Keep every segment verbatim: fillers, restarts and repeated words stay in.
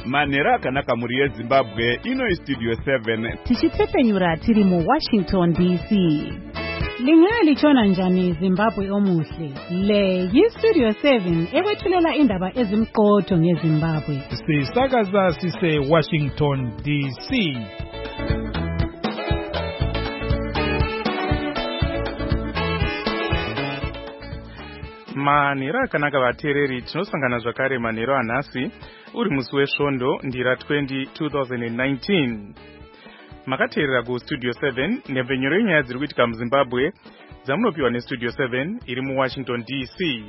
manhero akanaka muri yezimbabwe. Ino Studio seven tichitsepenyura tiri mu Washington D C. Lingalitshona njani Zimbabwe omuhle? Le yi-Studio seven ekwethulela indaba ezimqotho ngeZimbabwe. Sisakaza sise Washington D C. Manhero akanaka vateereri, tinosangana zvakare manhero anhasi uri musi wesvondo ndira twenty twenty nineteen. Makateerera kuStudio seven nhembenyuro yenyaya dziri kuitika muZimbabwe dzamunopiwa neStudio seven iri muWashington D C.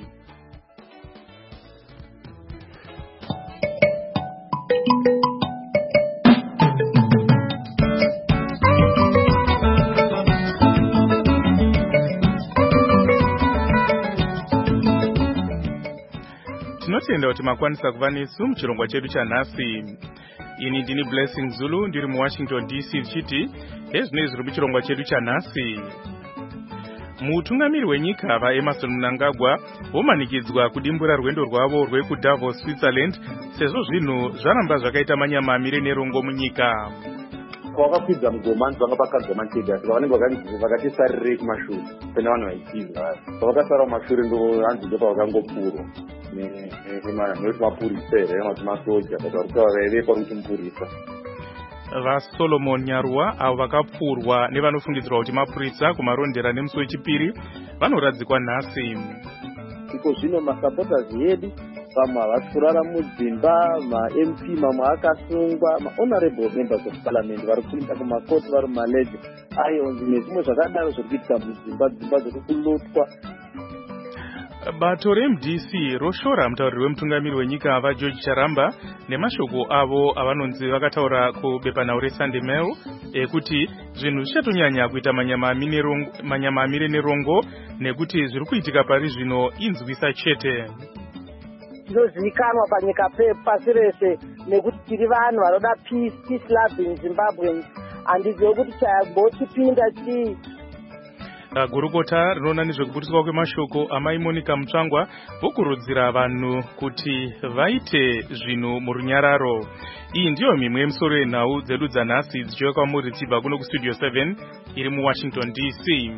Tinotenda kuti makwanisa kuva nesu muchirongwa chedu chanhasi. Ini ndini Blessing Zulu ndiri muWashington D C chiti hezvinoi zviri muchirongwa chedu chanhasi. Mutungamiri wenyika vaEmerson Mnangagwa vomanikidzwa kudimbura rwendo rwavo rwekuDavos, Switzerland, sezvo zvinhu zvaramba zvakaita manyamamire nerongo munyika. Kwakakwidza mugomanzi vanga pakadzwa machega saka vanenge vakatisarire kumashure pene vanhu vaitiza pavakasara kumashure ndo hanzi ndo pavakangopfurwa nekuti mapurisa here mati masoja but varikutaura vaive pari kuti mupurisa. VaSolomon Nyaruwa avo vakapfurwa nevanofungidzirwa kuti mapurisa kumarondera nemusi wechipiri vanoradzikwa nhasi. Iko zvino masupporters edu vamwe havari kurara mudzimba, ma-M P mamwe akasungwa, ma-honorable members of parliament vari kuinda kumakoti vari mumaleji ayonzi nezvimwe zvakadaro zviri kuitika mudzimba, dzimba dziri kulotwa. Bato reM D C roshora mutauriri wemutungamiri wenyika vaGeorge Charamba nemashoko avo avanonzi vakataura kubepanhau reSunday Mail ekuti zvinhu zvichatonyanya kuita manyamamire nerongo nekuti zviri kuitika pari zvino inzwisa chete. Tinozivikanwa panyika pasi rese nekuti tiri vanhu vanoda peace, peace loving Zimbabweans. Handizivi kuti chayambochipinda chii. Gurukota rinoona nezvekuburiswa kwemashoko amai Monica Mutsvangwa vokurudzira vanhu kuti vaite zvinhu murunyararo. Iyi ndiyo mimwe yemusoro yenhau dzedu dzanhasi dzichiuya kwamuri dzichibva kuno kuStudio seven iri muWashington D C.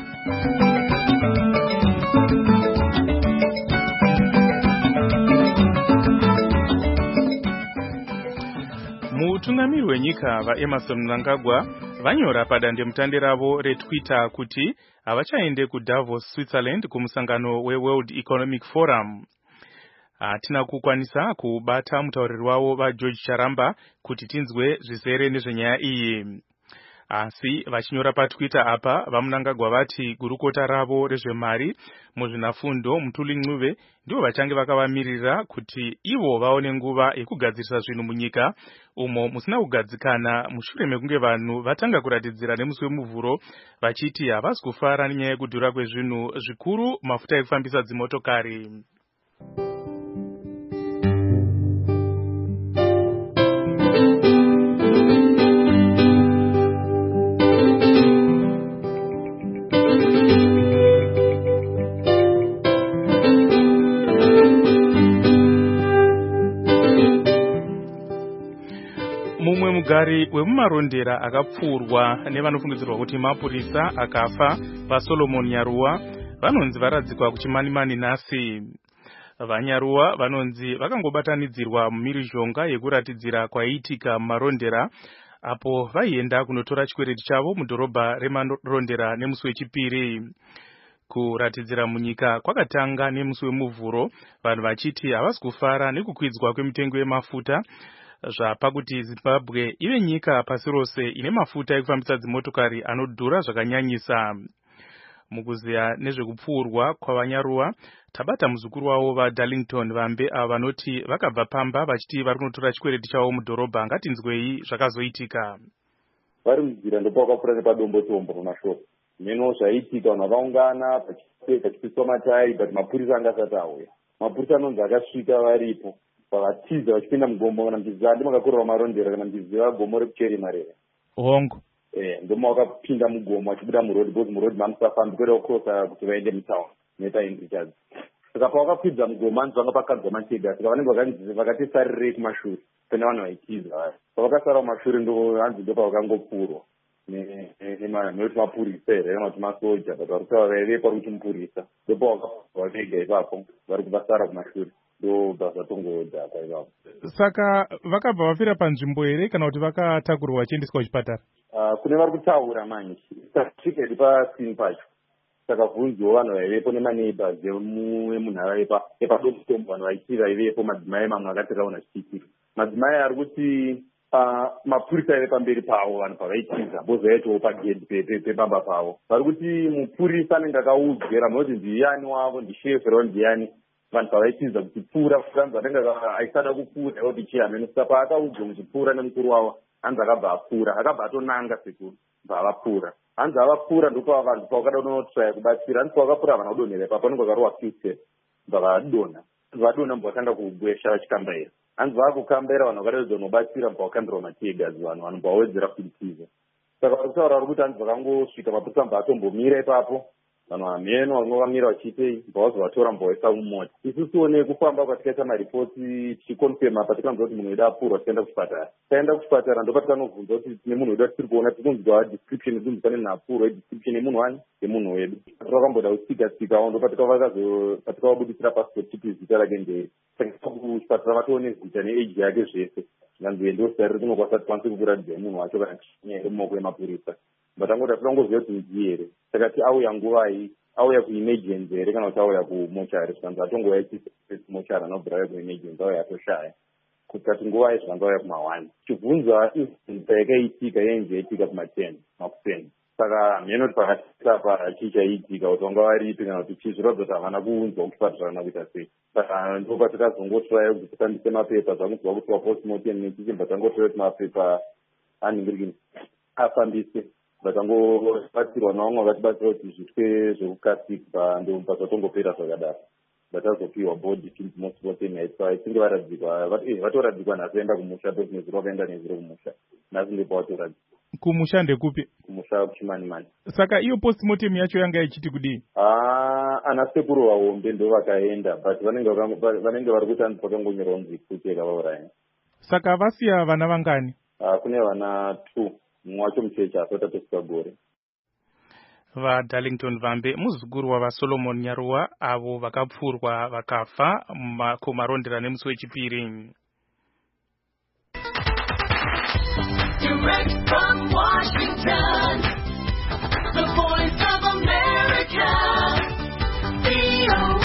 Mutungamiri wenyika vaEmerson Mnangagwa vanyora padandemutande ravo reTwitter kuti havachaende kuDavos, Switzerland kumusangano weWorld Economic Forum. Hatina kukwanisa kubata mutauriri wavo vaGeorge Charamba kuti tinzwe zvizere nezvenyaya iyi. Asi vachinyora paTwitter apa vaMnangagwa vati gurukota ravo rezvemari muzvinafundo Mutuli Ncube ndivo vachange vakavamirira kuti ivo vaone nguva yekugadzirisa zvinhu munyika umo musina kugadzikana mushure mekunge vanhu vatanga kuratidzira nemusi wemuvhuro vachiti havasi kufara nenyaya yekudhura kwezvinhu zvikuru mafuta ekufambisa dzimotokari. Mumwe mugari wemumarondera akapfurwa nevanofungidzirwa kuti mapurisa akafa vaSolomon Nyaruwa vanonzi varadzikwa kuchimanimani nhasi. VaNyaruwa vanonzi vakangobatanidzirwa mumhirizhonga yekuratidzira kwaiitika mumarondera apo vaienda kunotora chikwereti chavo mudhorobha remarondera nemusi wechipiri. Kuratidzira munyika kwakatanga nemusi wemuvhuro vanhu vachiti havasi kufara nekukwidzwa kwemitengo yemafuta zvapakuti Zimbabwe ive nyika pasi rose ine mafuta ekufambisa dzimotokari anodhura zvakanyanyisa. Mukuziya nezvekupfuurwa kwavaNyaruwa tabata muzukuru wavo vaDarlington Vambe ava vanoti vakabva pamba vachiti vari kunotora chikwereti chavo mudhorobha. Ngatinzwei zvakazoitika. Vari munzira ndopakapfuura nepadombo tombo pamashoko meno zvaiitika vanhu vakaungana pachipiswa matayi but mapurisa anga asati auya. Mapurisa anonzi akasvika varipo vakatiza vachipinda mugombo kana mchizadi makakorera marondera kana mchiziva gomo rekucheri marere hongo eh ndoma wakapinda mugomo achibuda muroad because muroad mamusafambi kwera ukrosa kuti vaende mutown neta indicharge saka pawakakwidza mugomo anzi vanga pakadzwa machega saka vanenge vakanzi vakatisarire kumashure pane vanhu vaitiza pavakasara mumashure ndo hanzi ndo pavakangopfurwa nekuti mapurisa here kana kuti masoja but vari kutaura vaive pari kuti mupurisa ndo pavakapfurwa vega ipapo vari kuvasara kumashure ndo basa tongodhaka ipapo. Saka vakabva vafira panzvimbo here kana kuti vakatakurwa vachiendeswa kuchipatara? Kune vari kutaura manje tasvikedi pasini pacho saka bvunziwo vanhu vaivepo nemaneighbors emunharaunda epadomutombo vanhu vaiti vaivepo madzimai mamwe akatirauna zvichiitika madzimai ari kuti mapurisa aive pamberi pavo vanhu pavaitiza bozoyaitowo pagedhi pebamba pavo vari kuti mupurisa anenge akaudzera munoti ndiyani wavo ndishefero ndiyani vanhu pavaitiza kuti pfuura kuranzi anenge aisada kupfuura kuti chihameno saka paakaudzwa muchipfuura nemukuru wavo hanzi akabva apfuura akabva atonanga sekuru bva avapfuura hanzi avapfuura ndopava vanhu pavakada unotraya kubatsira hanzi pavakapfuura vanhu vadonhera ipapo vanenge vakarova fifteen bva vadonha vadonha mbwa vakanda kubwesha vachikambaira hanzi vakukambaira vanhu vakaredza unobatsira mbwa vakambirwa mategazi vanhu vanhu mbwa wawedzera kutiza saka vari kutaura vari kuti hanzi vakangosvika mapurisa mbwa atombomira ipapo vanhu vamheno vamwe vamira vachiitei mbwa vazovatora mbwa vaisa mumota isusuwo nekufamba kwatikaita maripoti tichikonfema patikanzwa kuti munhu wedu apfurwa tichienda kuchipatara taenda kuchipatara ndopatikanoubvunza kuti tine munhu wedu atiri kuona tikunzwa description idzi pane munhu apfurwa description yemunhu wani yemunhu wedu takakamboda kutsika tsikawo ndopatikavabudisira passport tipi zita rake ndei saka kuchipatara vatoone zita neage yake zvese zvinganzi ndosari kunokwanisa tikwanise kukuratidza munhu wacho kana chinyere mumaoko emapurisa batangoti atinongoziva kuti ndii here saka ti auya nguvai auya kuemergency here kana kuti auya kumochari zvikanzi atongoya chimochari anobvira auya kuemergency auya atoshaya kuti kati nguvai zvikanzi auya kumawani tichibvunza inzita yakaitika yainzi yaitika kumaten makuten saka mheno kuti pakatiapa chii chaiitika kuti vanga varipi kana kuti chii zviratidza kuti havana kuunzwa kuchipatara kana kuita sei saka ndopatikazongotraya kuti tishandise mapepa zvakunzwa kuti wapostmortem nechichibva tangotraya kuti mapepa anhingirikini afambise vatangobatsirwa navamwe vakatibatsira kuti zvitwe zvekukasika ndomba zvatongopera zvakadaro vatazopiwa body postmortem yaitwa isinge varadzikwa vatoradzikwa nhasi vaenda kumusha pekuneziro vakaenda neziro kumusha nhasi ndipo vatoradzikwa kumusha ndekupi? Kumusha kuchimanimani. Saka iyo postmortem yacho yanga ichiti kudii? Ah, ana sekuru vaombe ndo vakaenda but vanenge vanenge vari kuti anzi pakangonyorwa kunzi kucheka vauraya. Saka vasiya vana vangani? Ah, kune vana two. Mumwe wacho mucheche asati atosvika gore. VaDarlington Vambe muzukuru wavaSolomon Nyaruwa avo vakapfurwa vakafa kumarondera nemusi wechipiri. Direct from Washington, the voice of America, V O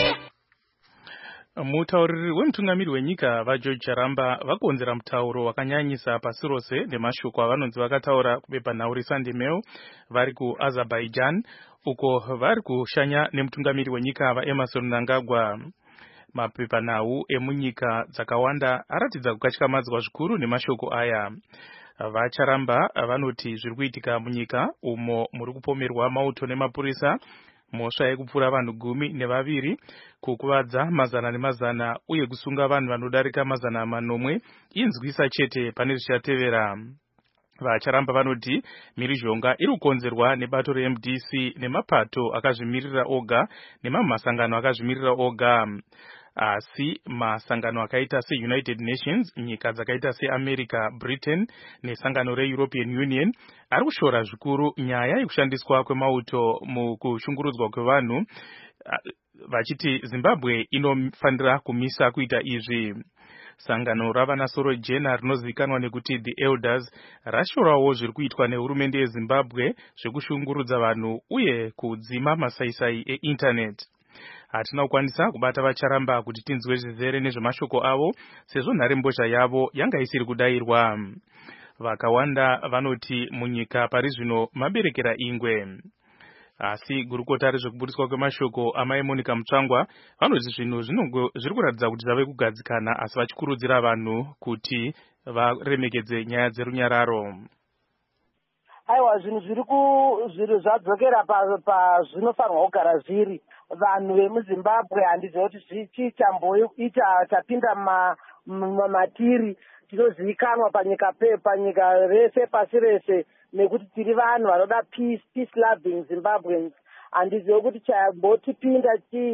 A. Mutauriri wemutungamiri wenyika vaGeorge Charamba vakonzera mutauro wakanyanyisa pasi rose nemashoko avanonzi vakataura kubepanhau reSunday Mail vari kuAzerbaijan uko vari kushanya nemutungamiri wenyika vaEmerson Mnangagwa. Mapepanhau emunyika dzakawanda aratidza kukatyamadzwa zvikuru nemashoko aya. VaCharamba vanoti zviri kuitika munyika umo muri kupomerwa mauto nemapurisa, mhosva yekupfura vanhu gumi nevaviri, kukuvadza mazana nemazana uye kusunga vanhu vanodarika mazana manomwe inzwisa chete pane zvichatevera. VaCharamba vanoti mhirizhonga iri kukonzerwa nebato reM D C nemapato akazvimirira oga nemamasangano akazvimirira oga. Asi masangano akaita seUnited Nations, nyika dzakaita seAmerica, Britain nesangano reEuropean Union ari kushora zvikuru nyaya yekushandiswa kwemauto mukushungurudzwa kwevanhu, vachiti Zimbabwe inofanira kumisa kuita izvi. Sangano ravanasoro jena rinozivikanwa nekuti The Elders rashorawo zviri kuitwa nehurumende yeZimbabwe zvekushungurudza vanhu uye kudzima masaisai einternet. Hatina kukwanisa kubata VaCharamba kuti tinzwe zvizere nezvemashoko avo sezvo nharembozha yavo yanga isiri kudayirwa. Vakawanda vanoti munyika pari zvino maberekera ingwe. Asi gurukota rezvekubudiswa kwemashoko amai Monica Mutsvangwa vanoti zvinhu zviri kuratidza kuti zvave kugadzikana, asi vachikurudzira vanhu kuti varemekedze nyaya dzerunyararo. Aiwa, zvinhu zviri ku zviro zvadzokera pazvinofanirwa kugara zviri. Vanhu vemuZimbabwe handiziva kuti zvichi chamboita tapinda mumatiri tinozivikanwa panyika panyika rese pasi rese nekuti tiri vanhu vanoda peace, peace loving Zimbabweans. Handiziva kuti chambotipinda chii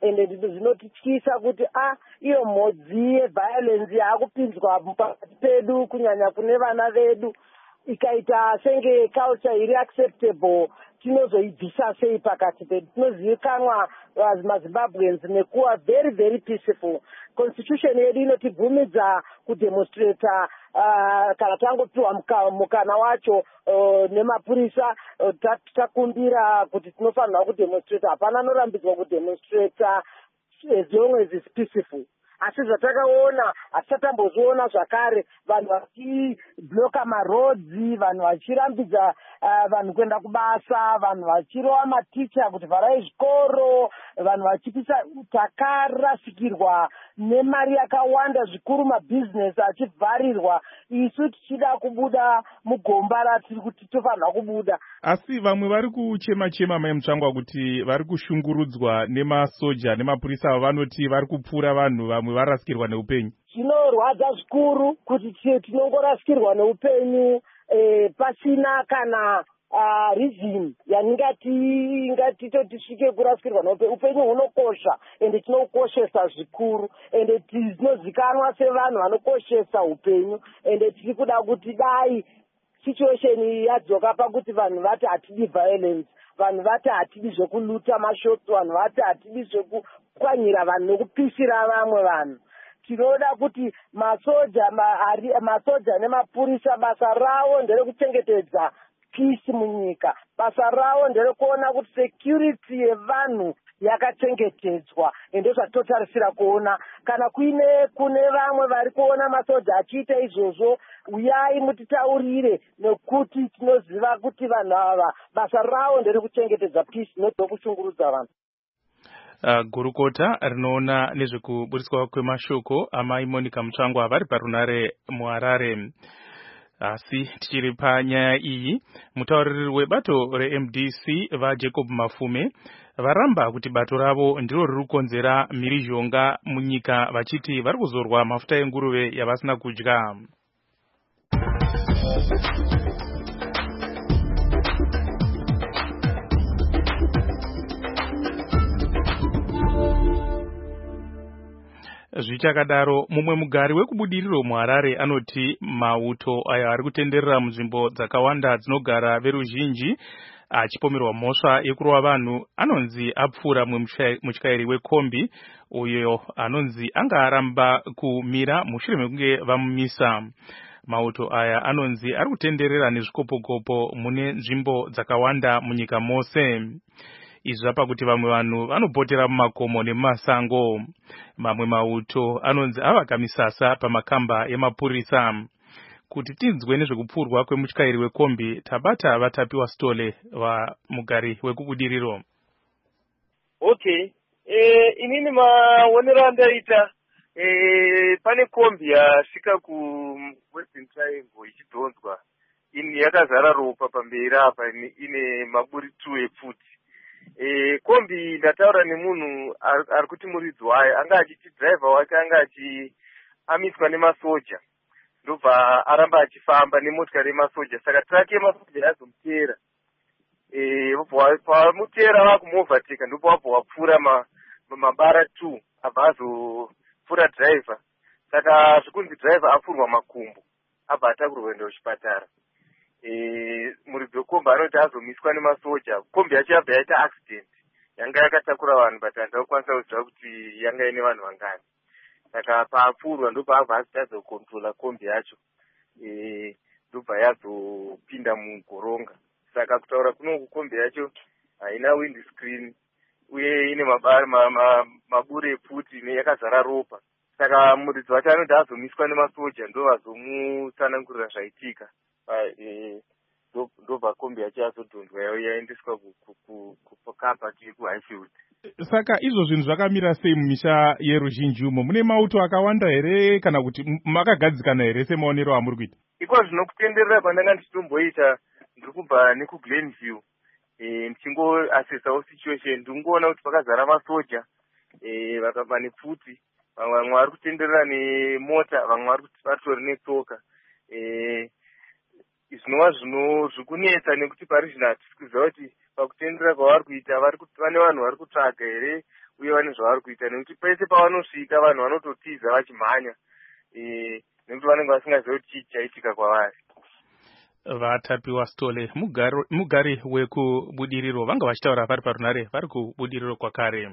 ende zvinotityisa kuti a iyo mhodzi yeviolence yaakupinzwa pakati pedu kunyanya kune vana vedu ikaita senge culture iri acceptable tinozoibvisa sei pakati pedu. Tinozivikanwa mazimbabweans nekuva very very peaceful. Constitution yedu inotibvumidza kudemonstrata uh, kana tangopiwa muka, mukana wacho uh, nemapurisa uh, takumbira kuti tinofanirwa kudemonstrata. Hapana anorambidzwa kudemonstrata as long as it's peaceful. Asi zvatakaona hatisatamboziona zvakare vanhu vachibloka marodzi, vanhu vachirambidza uh, vanhu kuenda kubasa, vanhu vachirova maticha kuti vharai zvikoro, vanhu vachipisa. Takarasikirwa nemari yakawanda zvikuru, mabhizinesi achivharirwa, isu tichida kubuda mugomba ratiri kuti tofanirwa kubuda. Asi vamwe vari kuchema chema mai Mutsvangwa kuti vari kushungurudzwa nemasoja nemapurisa vanoti vari kupfura vanhu, vamwe varasikirwa neupenyu. Zvinorwadza zvikuru kuti tinongorasikirwa neupenyu eh, pasina kana uh, reason yaningati ngatito tisvike kurasikirwa neupenyu. Upenyu hunokosha ende tinokoshesa zvikuru ende tinozikanwa sevanhu vanokoshesa upenyu ende tiri kuda kuti dai situation yadzoka pakuti vanhu vati hatidi violence, vanhu vati hatidi zvekuluta mashotsi, vanhu vati hatidi zvekupwanyira vanhu nekupisira vamwe vanhu. Tinoda kuti masoja ma, masoja nemapurisa basa ravo nderekuchengetedza peace munyika. Basa ravo nderekuona kuti security yevanhu yakachengetedzwa ende zvatotarisira kuona. Kana kuine kune vamwe vari kuona masoja achiita izvozvo, uyai mutitaurire nekuti tinoziva kuti vanhu ava basa ravo nderekuchengetedza peace nekushungurudza vanhu. Uh, gurukota rinoona nezvekuburiswa kwemashoko amai Monica Mutsvangwa vari parunare muHarare. Asi tichiri panyaya iyi, mutauriri webato re-M D C vaJacob Mafume varamba kuti bato ravo ndiro riri kukonzera mhirizhonga munyika, vachiti vari kuzorwa mafuta enguruve yavasina kudya. Zvichakadaro, mumwe mugari wekubudiriro muHarare anoti mauto aya ari kutenderera munzvimbo dzakawanda dzinogara veruzhinji achipomerwa mhosva yekurova vanhu anonzi apfuura mumwe mutyairi wekombi uyo anonzi anga aramba kumira mushure mekunge vamumisa. Mauto aya anonzi ari kutenderera nezvikopokopo mune nzvimbo dzakawanda munyika mose. Izvi zvapa kuti vamwe vanhu vanopotera mumakomo nemumasango. Mamwe mauto anonzi avaka misasa pamakamba emapurisa. Kuti tinzwe nezvekupfurwa kwemutyairi wekombi, tabata vatapiwa Stole vamugari wekubudiriro. Okay, eh, inini maonero andaita eh, pane kombi yasvika ku Western Triangle ichidhonzwa, ini yakazara ropa pamberi apa, ine maburitu epfuti. E, kombi ndataura nemunhu ari kuti muridzi wayo anga achiti driver wake anga achiamiswa nemasoja, ndobva aramba achifamba nemotikari yemasoja, saka traki yemasoja yazomutera. E, pamutera vakumuovateka ndipo wabva wapfuura ma, mabara two abva azopfuura driver, saka zvikunzi driver apfurwa makumbo abva atakurwa kuenda kuchipatara. E, muridzi wekombi anoti azomiswa nemasoja. Kombi yacho yabva yaita accident yanga yakatakura vanhu but handakwanisa kuziva kuti yanga ine vanhu vangani, saka paapfurwa ndopabva azoti azokontrola kombi yacho, e, ndobva yazopinda mugoronga. Saka kutaura kunoku kombi yacho haina wind screen uye ine mabare ma, ma, mabure epfuti yakazara ropa, saka muridzi wacho anoti azomiswa nemasoja ndovazomutsanangurira zvaitika. Ndobva kombi yacho yazodhonzwa yaendeswa kukapa kuHighfield. Saka izvo zvinhu zvakamira sei mumisha yeruzhinji umo? Mune mauto akawanda here kana kuti makagadzikana here semaonero amuri kuita? Iko zvinokutenderera pandanga ndichitomboita, ndiri kubva nekuGlenview e, ndichingoasesawo situation, ndingoona kuti pakazara masoja e, vakabva nepfuti, vamwe vari kutenderera nemota, vamwe vatori netsoka. e, Zvinova zvino zvikunetsa nekuti parizvino hatisi kuziva kuti pakutenderera kwavari kuita vane vanhu vari kutsvaga here uye vane zvavari kuita, nekuti pese pavanosvika vanhu vanototiza vachimhanya nekuti vanenge vasingazivi kuti chii chaitika kwavari. Vatapiwa Stole, mugari, mugari wekubudiriro, vanga vachitaura vari parunare vari kubudiriro kwakare.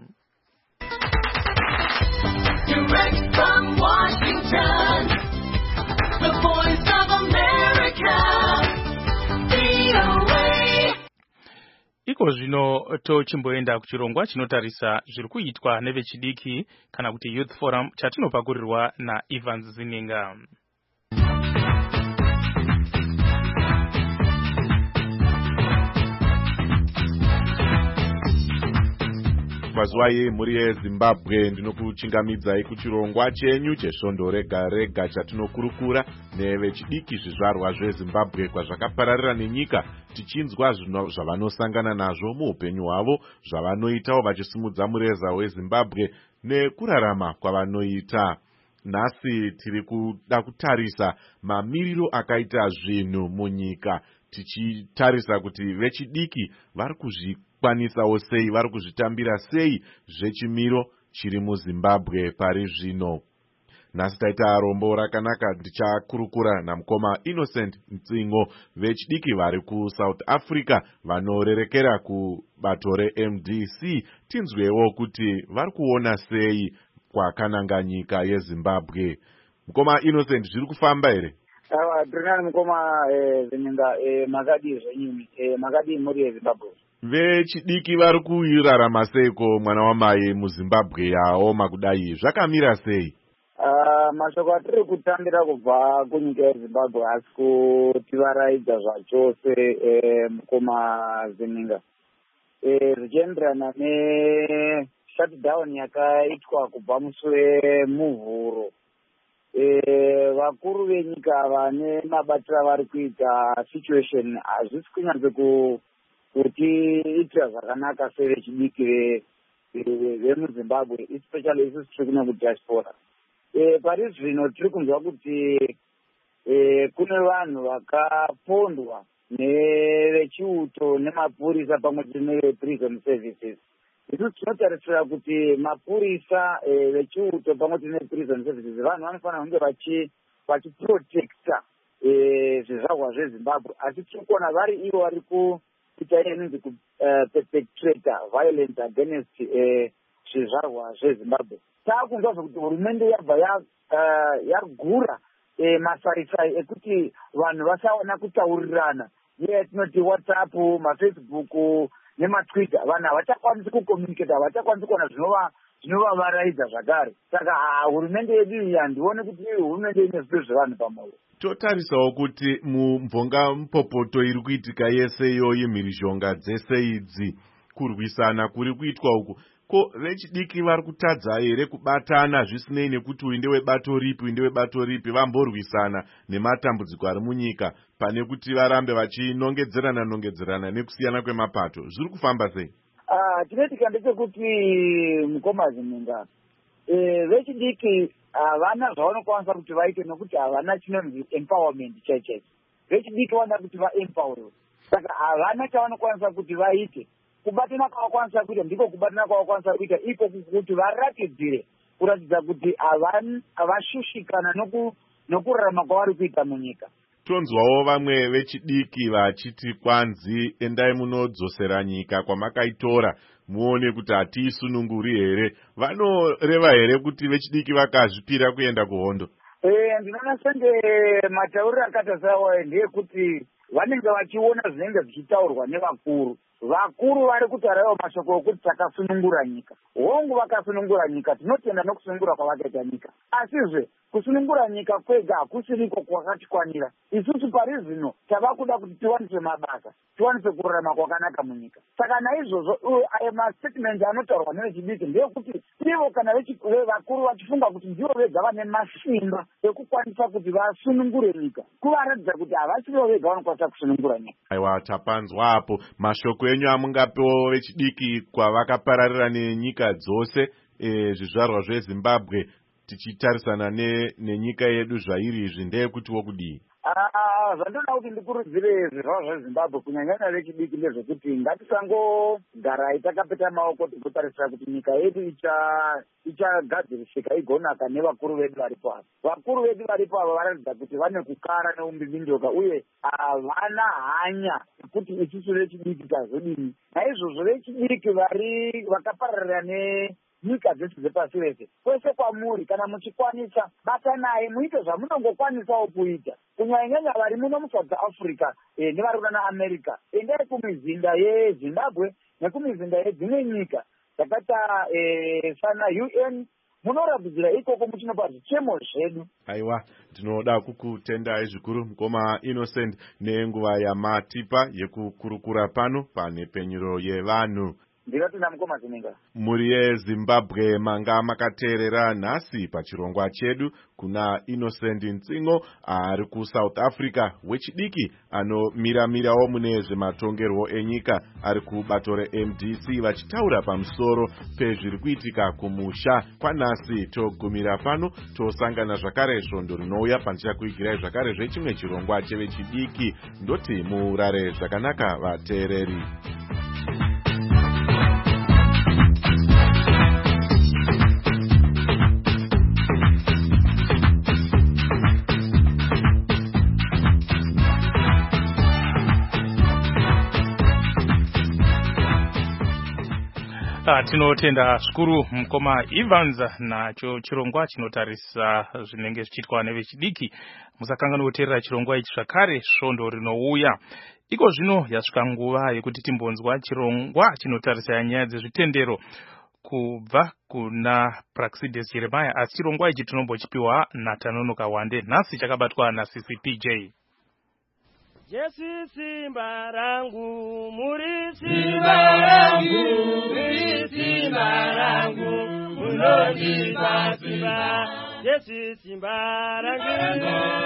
Direct from Washington, the voice of America, V O A. Iko zvino tochimboenda kuchirongwa chinotarisa zviri kuitwa nevechidiki kana kuti Youth Forum chatinopakurirwa naEvans Zininga. Mazuva muri eZimbabwe ndinokuchingamidzai kuchirongwa chenyu chesvondo rega rega chatinokurukura nevechidiki zvizvarwa zveZimbabwe kwazvakapararira nenyika, tichinzwa zvavanosangana nazvo muupenyu hwavo, zvavanoitawo vachisimudza mureza weZimbabwe nekurarama kwavanoita. Nhasi tiri kuda kutarisa mamiriro akaita zvinhu munyika, tichitarisa kuti vechidiki vari kuzvikwanisawo sei, vari kuzvitambira sei zvechimiro chiri muZimbabwe pari zvino. Nhasi taita rombo rakanaka, ndichakurukura namukoma Innocent Mtsingo, vechidiki vari kuSouth Africa vanorerekera kubato reM D C. Tinzwewo kuti vari kuona sei kwakananga nyika yeZimbabwe. Mukoma Innocent, zviri kufamba here? Awa, Bernard mukoma Zininga, makadi zvenyini, makadi muri yeZimbabwe. Vechidiki vari kuirarama seiko mwana wamai muZimbabwe yawo makudai, zvakamira sei? Uh, mashoko atiri kutambira kubva kunyika yeZimbabwe asi kutivaraidza zvachose eh, mukoma Zininga. Zvichienderana eh, neshutdown yakaitwa kubva musi wemuvhuro. Eh, vakuru venyika vane mabatiro avari kuita situation hazvisi kunyange kutiitira zvakanaka sevechidiki vemuZimbabwe, especially isusu tiri kuno kudiaspora. E, pari zvino tiri kunzwa kuti e, kune vanhu vakapondwa nevechiuto nemapurisa pamwe chete neveprison services. Isusu tinotarisira kuti mapurisa e, vechiuto pamwe chete neprison services vanhu vanofanira kunge vachi vachiprotecta e, zvizvarwa zveZimbabwe, asi tiri kuona vari ivo vari kuita inonzi kuperpetrata violence against zvizvarwa zveZimbabwe. Taakunzwa kuti hurumende yabva yagura masaisai ekuti vanhu vasaona kutaurirana, iye tinoti WhatsApp, maFacebook nematwitter, vanhu havachakwanisi kucommunicate, havachakwanisi kuona zvinovavaraidza zvakare. Saka hurumende yedu iyi handione kuti hurumende ine zvido zvevanhu pamoyo. Totarisawo kuti mumvonga mupopoto iri kuitika yese iyoyi, mhirizhonga dzese idzi, kurwisana kuri kuitwa uku, ko vechidiki vari kutadza here kubatana zvisinei nekuti uyu ndewebato ripi uyu ndewebato ripi, vamborwisana nematambudziko ari munyika pane kuti varambe vachinongedzerana nongedzerana nekusiyana kwemapato? Zviri kufamba sei? Ah, chinoitika ndechekuti mukoma Zininga, eh, vechidiki havana zvavanokwanisa kuti vaite nokuti havana chinonzi empowerment chaicho. Vechidiki vanoda kuti vaempowerwe, saka havana chavanokwanisa kuti vaite. Kubatana kwavakwanisa kuita ndiko kubatana kwavakwanisa kuita iko kuti varatidzire kuratidza kuti havashushikana nokurarama kwavari kuita munyika. Tonzwawo vamwe vechidiki vachiti kwanzi endai munodzosera nyika kwamakaitora muone kuti hatiisununguri here. Vanoreva here kuti vechidiki vakazvipira kuenda kuhondo? Eh, ndinoona senge matauriro akaita sawa ndeyekuti vanenge vachiona zvinenge zvichitaurwa nevakuru. Vakuru vari kutaurawo mashoko okuti takasunungura nyika. Hongu vakasunungura nyika, tinotenda nokusunungura kwavakaita nyika. Asizve kusunungura nyika kwega hakusiriko kwakatikwanira. Isusu pari zvino tava kuda kuti tiwanise mabasa, tiwanise kurarama kwakanaka munyika. Saka naizvozvo ayo mastatement anotaurwa nevechidiki ndeyekuti ivo kana vakuru vachifunga kuti ndivo vega vane masimba ekukwanisa kuti vasunungure nyika, kuvaratidza kuti havasivo vega vanokwanisa kusunungura nyika. Aiwa, tapanzwa apo. Mashoko enyu amungapewo vechidiki kwavakapararira nenyika dzose e, zvizvarwa zveZimbabwe tichitarisana ne, nenyika yedu zvairi izvi ndeyekuti wokudii? Ah, zvandoda kuti ndikurudzire zvirwa zvezimbabwe kunyanyanya vechidiki ndezvekuti ngatisangogarai takapeta maoko tigotarisira kuti nyika yedu ichagadzirisika igonaka nevakuru vedu varipo ava. Vakuru vedu varipo ava varatidza kuti vane kukara neumbindindoka uye havana hanya kuti isusu vechidiki tazodini. Naizvozvo vechidiki vari vakapararira ne nyika dzese dzepasi rese, kwese kwamuri kana muchikwanisa batanai muite zvamunongokwanisawo kuita. Kunyanyanya vari muno muSouth Africa eh, nevari kuna America, endai kumizinda yeZimbabwe nekumizinda yedzimwe nyika dzakaita eh, sana U N, munoratidzira ikoko muchinopa zvichemo zvedu. Aiwa, tinoda kukutendai zvikuru mukoma Innocent nenguva yamatipa yekukurukura pano pane penyuro yevanhu. Ndinotenda mukoma Zininga. Muri yeZimbabwe manga makateerera nhasi pachirongwa chedu kuna Innocent Ntsingo ari kuSouth Africa, wechidiki anomiramirawo mune zvematongerwo enyika ari kubato reM D C vachitaura pamusoro pezviri kuitika kumusha. Kwanhasi togumira pano tosangana zvakare svondo rinouya pandichakuigirai zvakare zvechimwe chirongwa chevechidiki. Ndoti murare zvakanaka vateereri. Tinotenda zvikuru mukoma Evans nacho chirongwa chinotarisa zvinenge zvichiitwa nevechidiki. Musakanganwa kuteerera chirongwa ichi zvakare svondo rinouya. Iko zvino yasvika nguva yekuti timbonzwa chirongwa chinotarisa nyaya dzezvitendero kubva kuna Praxedes Jeremiah, asi chirongwa ichi tinombochipiwa naTanonoka Wande. Nhasi chakabatwa naC C P J. Jesu simba rangu, muri simba rangu, muri simba rangu, munondipa simba. Jesu simba rangu,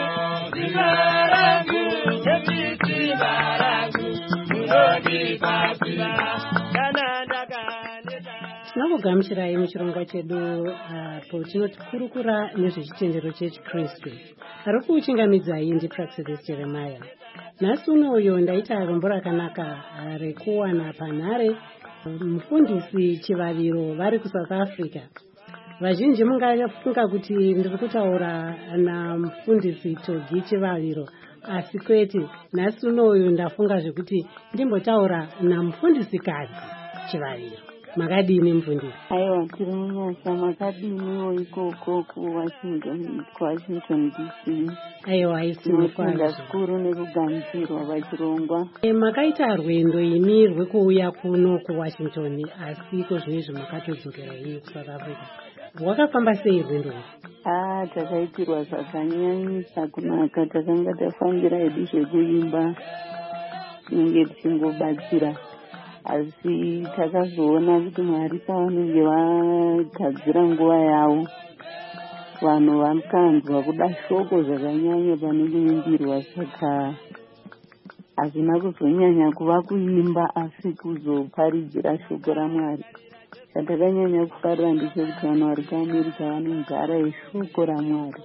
simba rangu, Jesu simba rangu, munondipa simba. Kana ndakaneta. Tinokugamuchirai muchirongwa chedu apo tinokurukura nezvechitendero cheChikristu. Ari kuchingamidzai ndiPraxedes Jeremiah. Nhasi unoyo ndaita rombo rakanaka rekuwana panhare mufundisi Chivaviro vari kuSouth Africa. Vazhinji mungafunga kuti ndiri kutaura namufundisi Togi Chivaviro, asi kwete. Nhasi unoyo ndafunga zvekuti ndimbotaura namufundisi kadzi Chivaviro. Makadini mufundisi? Aiwa, tiri munyasha. Makadiniwo ikoko kuWashington kuWashington D C. Aiwa, isinokwana zvikuru nekugamuchirwa pachirongwa. E, makaita rwendo imi rwekuuya kuno kuWashington, asi ko zvinezvi makatodzokera iyi kuSouth Africa. Rwakafamba sei rwendo? Ah, takaitirwa zvakanyanyisa kunaka. Takanga tafambira hedu zvekuimba tinenge tichingobatsira, asi takazoona kuti Mwari pavanenge vagadzira nguva yavo, vanhu vakanzwa kuda shoko zvakanyanya pane kuimbirwa, saka hazvina kuzonyanya kuva kuimba asi kuzoparidzira shoko raMwari. Chatakanyanya kufarira ndechekuti vanhu vari kuAmerika vanogara yeshoko raMwari.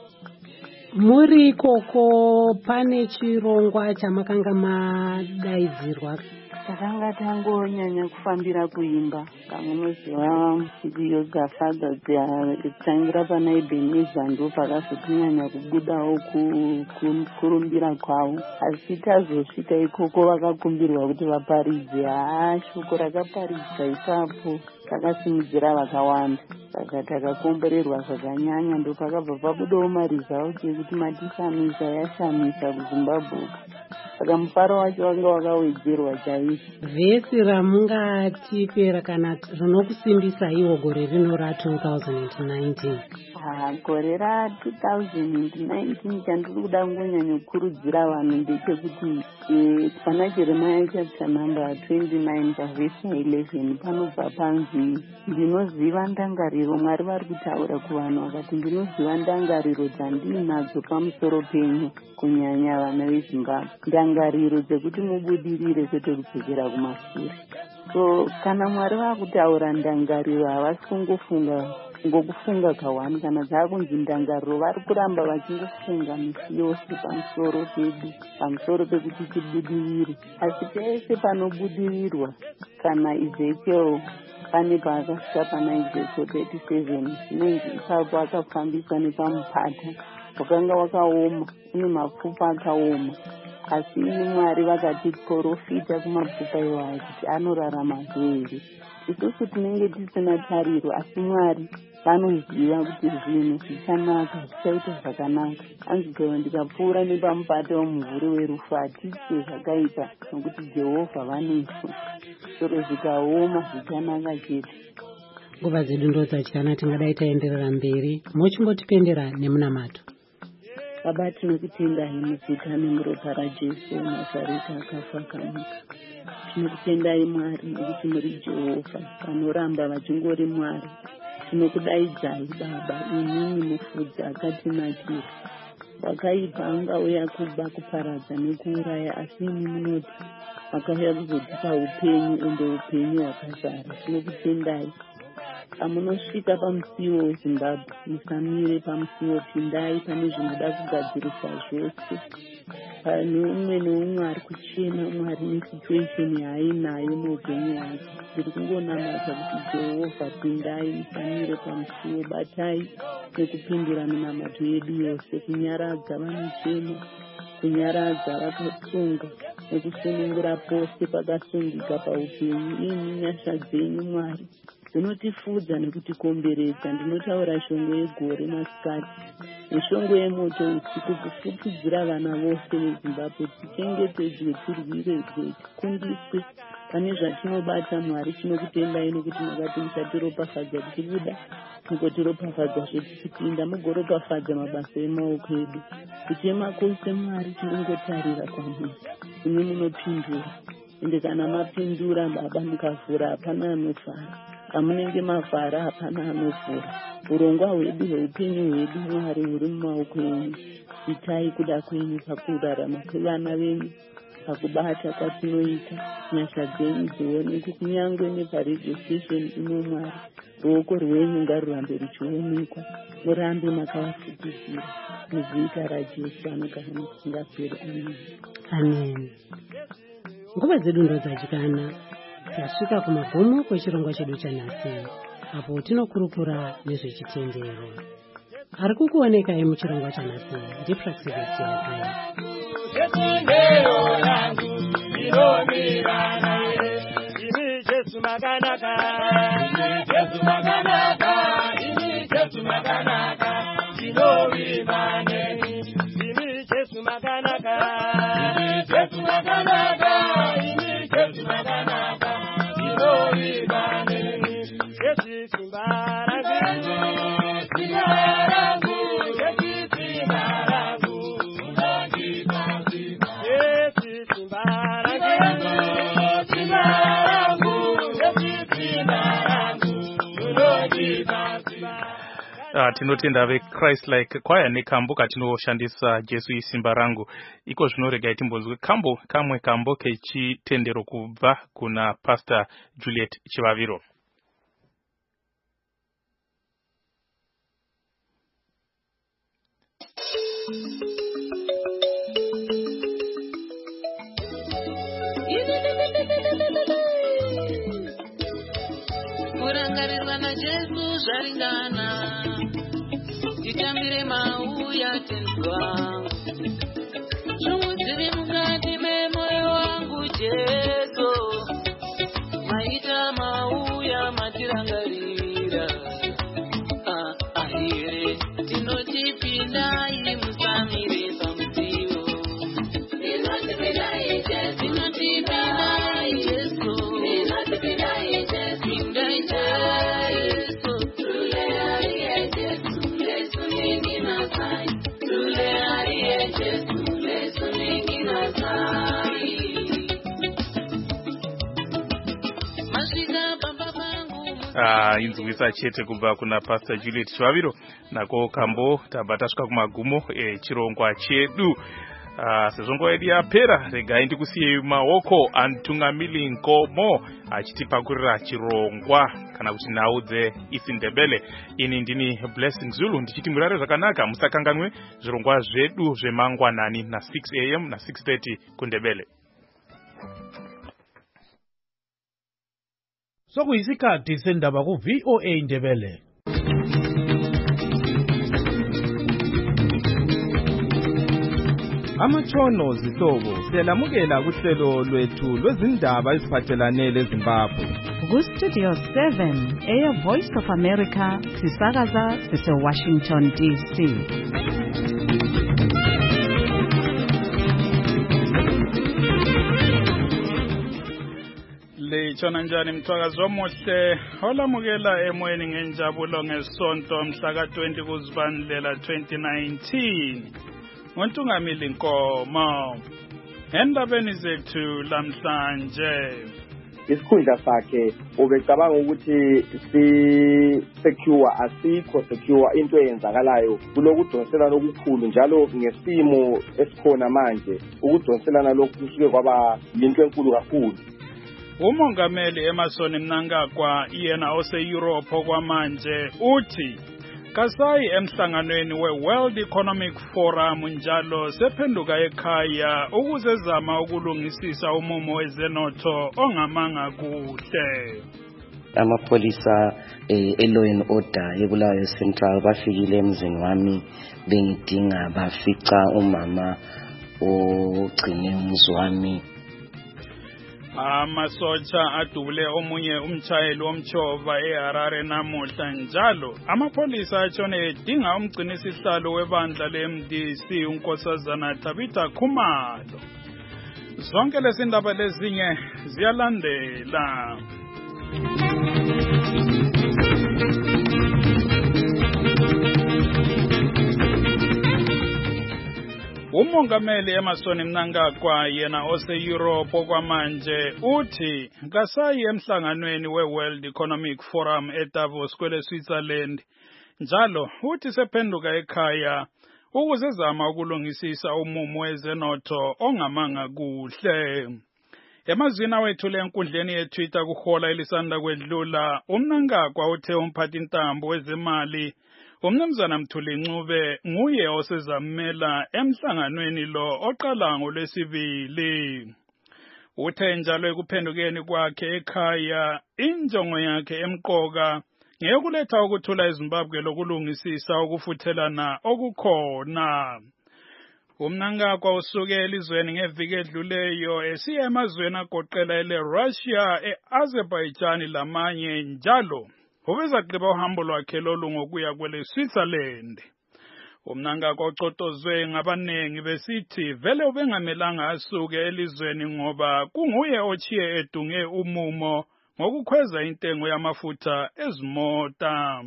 Muri ikoko pane chirongwa chamakanga madaidzirwa? Takanga tangonyanya kufambira kuimba. Kamunoziva iyo dzafadza dzitangira pana Ebenezer ndo pakazotonyanya kubudawo kurumbira kwavo, asi tazosvika ikoko vakakumbirwa kuti vaparidze. Haa, shoko rakaparidzwa ipapo takasimudzira vakawanda, saka takakomborerwa zvakanyanya. Ndo pakabva pabudawo marizauti ekuti matishamisa yashamisa kuZimbabwe. Saka mufaro wacho wanga wakawedzerwa chaizvo. Vhesi ramungatipera kana rinokusimbisa iwo gore rino ra two thousand nineteen? Ah, gore ra two thousand nineteen chandiri kuda ngonyanya kukurudzira vanhu ndechekuti pana Jeremiah chapter number twenty-nine pavhesi eleven panobva panzi ndinoziva ndangariro. Mwari vari kutaura kuvanhu vakati ndinoziva ndangariro dzandinadzo pamusoro penyu, kunyanya vana veZimbabwe, ndangariro dzekuti mubudirire kwete kudzokera kumashure. So kana Mwari vakutaura ndangariro, havasi kungofunga ngokufunga kawani kana dzakunzi ndangariro vari kuramba vachingofunga misi yose pamusoro pedu pamusoro pekuti tibudirire asi pese panobudirirwa kana Ezekiel pane paakasvika pana Ezekiel thirty-seven zvinonzi ipapo akafambiswa nepamupata wakanga wakaoma une mapfupa akaoma asi Mwari vakati profita kumapfupa iwayo kuti anorarama here. Isusu tinenge tisina tariro asi Mwari vanoziva kuti zvinhu zvichanaka zvichaita zvakanaka. Anzi kana ndikapfuura nepamupata womumvuri werufu hatisi zvakaipa nokuti Jehovha vanesu. Soro zvikaoma zvichanaka chete. Nguva dzedu ndodzachana tingadai taenderera mberi. Mochimbotipendera nemunamato. Baba tinokutendai muzita nemuropa raJesu Nazareta akafa akamuka. Tinokutendai Mwari nokuti muri Jehovha vanoramba vachingori Mwari. Tinokudaidzai Baba inini mufudzi akatinakira. Wakaipa angauya kuba kuparadza nekuuraya asi imi munoti wakauya kuzotipa upenyu ende upenyu hwakazara. Tinokutendai. Pamunosvika pamusiwo weZimbabwe musamire pamusiwo, pindai pane zvinoda kugadziriswa zvose. Pane umwe neumwe ari kuchema Mwari nesituesheni yaainayo muupenyu hwake. Ndiri kungonamata kuti Jehovha pindai musamire pamusiwo, batai nekupindura minamato yedu yose, kunyaradza vanochema, kunyaradza vakasunga nekusunungura pose pakasungika paupenyu. Imi nyasha dzenyu Mwari dzinotifudza nekutikomberedza. Ndinotaura shongwe yegore masikati neshongwe yemoto usiku kufukidzira vana vose veZimbabwe. Tichengetedzwe, tirwiredzwe, tikundiswe pane zvatinobata Mwari. Tinokutendai nokuti makati musatiropafadza tichibuda mugotiropafadza zvetichipinda, mugoropafadza mabasa emaoko edu. Kuchema kwose Mwari tinongotarira kwamuri, imi munopindura. Ende kana mapindura Baba mukavhura hapana anofara, kamunenge mavhara hapana anofura. Urongwa hwedu hweupenyu hwedu Mwari huri mumaoko enyu. Itai kuda kwenyu pakurarama kwevana venyu, pakubata kwatinoita. Nyasha dzenyu dzionekwe kunyangwe neparedio station ino Mwari. Ruoko rwenyu ngarurambe ruchionekwa, murambe makavafukidzira. Muzita raJesu anogara nokusingaperi. Amen. Amen. Nguva dzedu ndodzachikana. Tasvika kumagumo kwechirongwa chedu chanhasi, apo tinokurukura nezvechitendero. Ari kukuonekai muchirongwa chanhasi ndiProxivity Yakai. Chitendero yangu inomira naye, ini Jesu makanaka, ini Jesu makanaka, ini Jesu makanaka, inomira neni, ini Jesu makanaka, ini Jesu makanaka, ini Jesu makanaka, inomira neni. Yesu simbarangu, simbarangu, Yesu simbarangu, unandipasi. Yesu simbarangu, simbarangu, Yesu simbarangu, unandipasi. Uh, tinotenda veChrist like kwaya nekambo katinoshandisa Jesu isimba rangu. Iko zvinorega timbonzwe kambo kamwe kambo kechitendero kubva kuna Pastor Juliet Chivaviro. Kurangarirwa na Jesu zvaringana, titambire mau yatendwa, zvumudziri mukati memoyo wangu Jesu, maita mau yamatirangarira. Ah, ahire tinotipindai musamire pamusiwo, tinotipindai Jesu, tinotipindai Jesu, tinotipindai Jesu, pindai Jesu, tule ariye Jesu, Jesu ningi nasai, tule ariye Jesu, Jesu ningi nasai. Masvika pamba pangu Ah, inzwisa chete kubva kuna Pastor Juliet Chivaviro. Nako kambo tabva tasvika kumagumo echirongwa chedu. Uh, sezongo ediyaphera regai ndikusiye maoko antungamili nkomo achitipakurira chirongwa kana kuti naudze isindebele. Ini ndini Blessing Zulu ndichiti murare zvakanaka, musakanganwe zvirongwa zvedu zvemangwanani na six a m na six thirty kundebele. Sokuyisikhathi sendaba ku V O A Ndebele. Amatshono zihlobo siyalamukela kuhlelo lwethu lwezindaba eziphathelane leZimbabwe. Ku Studio seven, Air Voice of America, sisakaza sise Washington D C. Litshona njani mthwakazi omuhle olamukela emoyeni ngenjabulo ngesonto mhla ka twenty kuZibandlela twenty nineteen. Ngontungamili Nkomo. Endabeni zethu lamhlanje. Isikhundla sakhe ubecabanga ukuthi si secure asikho secure into eyenzakalayo kulokudonsela lokukhulu njalo ngesimo esikhona manje ukudonselana lokhu kusuke kwaba into enkulu kakhulu. Umongameli Emmerson Mnangagwa yena ose Europe kwamanje uthi Kasai emhlanganweni we-World Economic Forum njalo sephenduka ekhaya ukuzezama ukulungisisa umumo wezenotho ongamanga kuhle. Amapolisa e-law and order eBulawayo Central bafikile emzini wami bengidinga bafica umama ogcine umuzi wami. Amasotsha adubule omunye umtshayeli womtshova eHarare namuhla njalo amapolisa atshone edinga umgcinisihlalo webandla le-M D C unkosazana Tabitha Khumalo. Zonke lezi ndaba lezinye ziyalandela. Umongameli Emmerson Mnangagwa yena ose Europe kwamanje uthi Kasai emhlanganweni we-World Economic Forum eDavos kwele Switzerland njalo uthi sephenduka ekhaya ukuzezama ukulungisisa umumo wezenotho ongamanga kuhle. Emazwini awethu lenkundleni yeTwitter kuhola elisanda kwedlula uMnangagwa uthe umphathi ntambo wezemali uMnumzana Mthuli Ncube nguye osezamela emhlanganweni lo oqala ngolwesibili. Uthe njalo ekuphendukeni kwakhe ekhaya injongo yakhe emqoka ngeyokuletha ukuthula eZimbabwe lokulungisisa ukufuthelana okukhona. uMnangagwa usuke elizweni ngeviki edluleyo esiya emazweni agoqela ele-Russia, e-Azerbaijan lamanye njalo ubezagqiba uhambo lwakhe lolu ngokuya kwele Switzerland. uMnangagwa ucotozwe ngabanengi besithi vele ubengamelanga asuke elizweni ngoba kunguye ochiye edunge umumo ngokukhweza intengo yamafutha ezimota.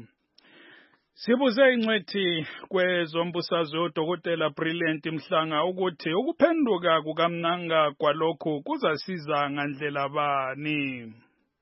Sibuze ingcwethi kwezombusazwe uDokotela Brilliant Mhlanga ukuthi ukuphenduka kukaMnangagwa lokhu kuzasiza ngandlela bani.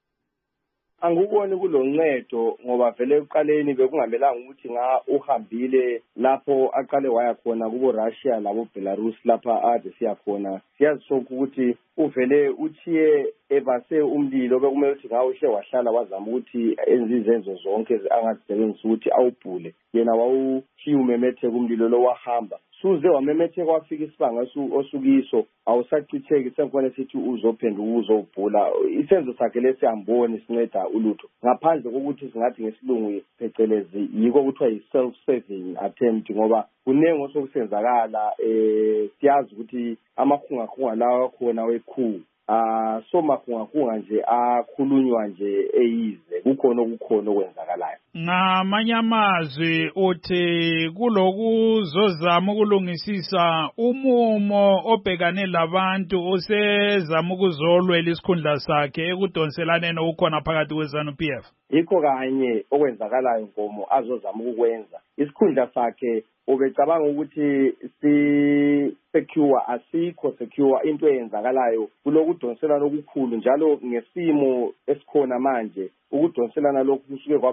Anguboni kuloncedo ngoba vele eqaleni bekungamelanga ukuthi nga uhambile lapho aqale waya khona kubo Russia labo Belarus lapha ade siya khona. Siyazi sonke ukuthi uvele uthiye ebase umlilo bekumele ukuthi ngawo ushe wahlala wazama ukuthi enze izenzo zonke angazisebenzisa ukuthi awubhule. Yena wawuthi umemetheka umlilo lo wahamba. Suze wamemetheka wafika isibanga osukiso awusachitheki senkhona sithi uzophenduka uzobhula. Isenzo sakhe lesihamboni sinceda ulutho ngaphandle kokuthi singathi ngesilungu phecelezi yiko kuthiwa yi-self saving attempt ngoba kunengi osokusenzakala eh siyazi ukuthi amahungahunga lawa khona wekhu ah so mahungahunga nje akhulunywa nje eyize kukhona okukhona okwenzakalayo. Ngamanye amazwi uthi kulokuzozama ukulungisisa umumo obhekane labantu osezama ukuzolwela isikhundla sakhe ekudonselaneni okukhona phakathi kweZANU P F. Yikho kanye okwenzakalayo Nkomo azozama ukukwenza. Isikhundla sakhe ubecabanga ukuthi si secure asikho secure into eyenzakalayo kulokudonsela lokukhulu njalo ngesimo esikhona manje ukudonselana lokhu kusuke kwaba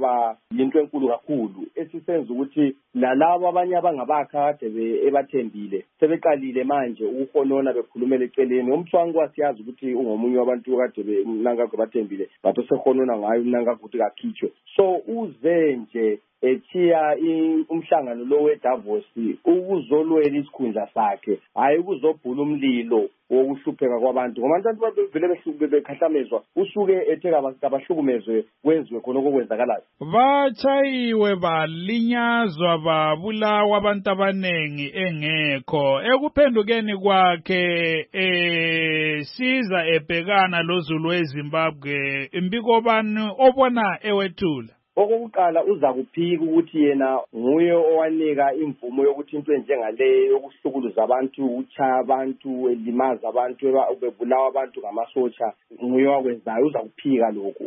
yinto enkulu kakhulu esisenza ukuthi nalabo abanye abangabakha kade ebathembile sebeqalile manje ukufonona bekhulumela eceleni. Umthwangu wasiyazi ukuthi ungomunye wabantu kade benangakho bathembile batho sehonona ngayo umnangakho ukuthi kakhitshwe. So uze nje ethiya umhlangano lo weDavos ukuzolwela isikhundla sakhe, hayi ukuzobhula umlilo wokuhlupheka kwabantu. Ngoba abantu bavele behluke bekhahlamezwa usuke etheka abahlukumezwe kwenziwe khona okwenzakalayo. Bachayiwe balinyazwa babulawa abantu abanengi engekho. Ekuphendukeni kwakhe eh siza ebhekana loZulu weZimbabwe imbiko bani obona ewethula. Okokuqala uza kuphika ukuthi yena nguye owanika imvumo yokuthi into enjengale yokuhlukuluza abantu, uchaya abantu, elimaza abantu, bebulawa abantu ngamasotsha, nguye wakwenzayo. Uza kuphika lokho.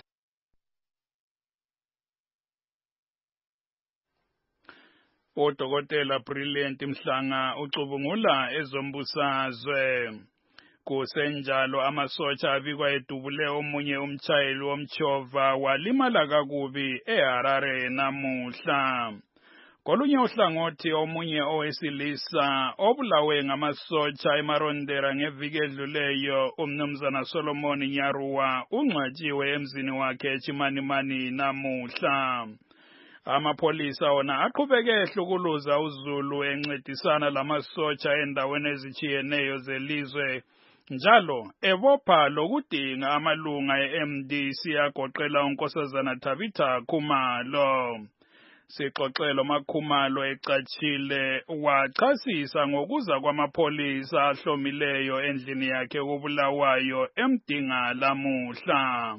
Udokotela Brilliant Mhlanga ucubungula ezombusazwe. Kusenjalo amasotsha abikwa edubule omunye umtshayeli womtshova walimala kakubi eHarare namuhla. Kolunye uhlangothi omunye owesilisa obulawe ngamasotsha eMarondera ngeviki edluleyo umnumzana Solomon Nyaruwa ungcwatshiwe emzini wakhe eChimanimani namuhla. Amapolisa wona aqhubeke ehlukuluza uZulu encedisana lamasotsha endaweni ezitshiyeneyo zelizwe. Njalo ebopha lokudinga amalunga e-M D C agoqela unkosazana Tabitha Khumalo. Sixoxelo maKhumalo ecatshile wachasisa ngokuza kwamapolisa ahlomileyo endlini yakhe kubulawayo emdinga lamuhla.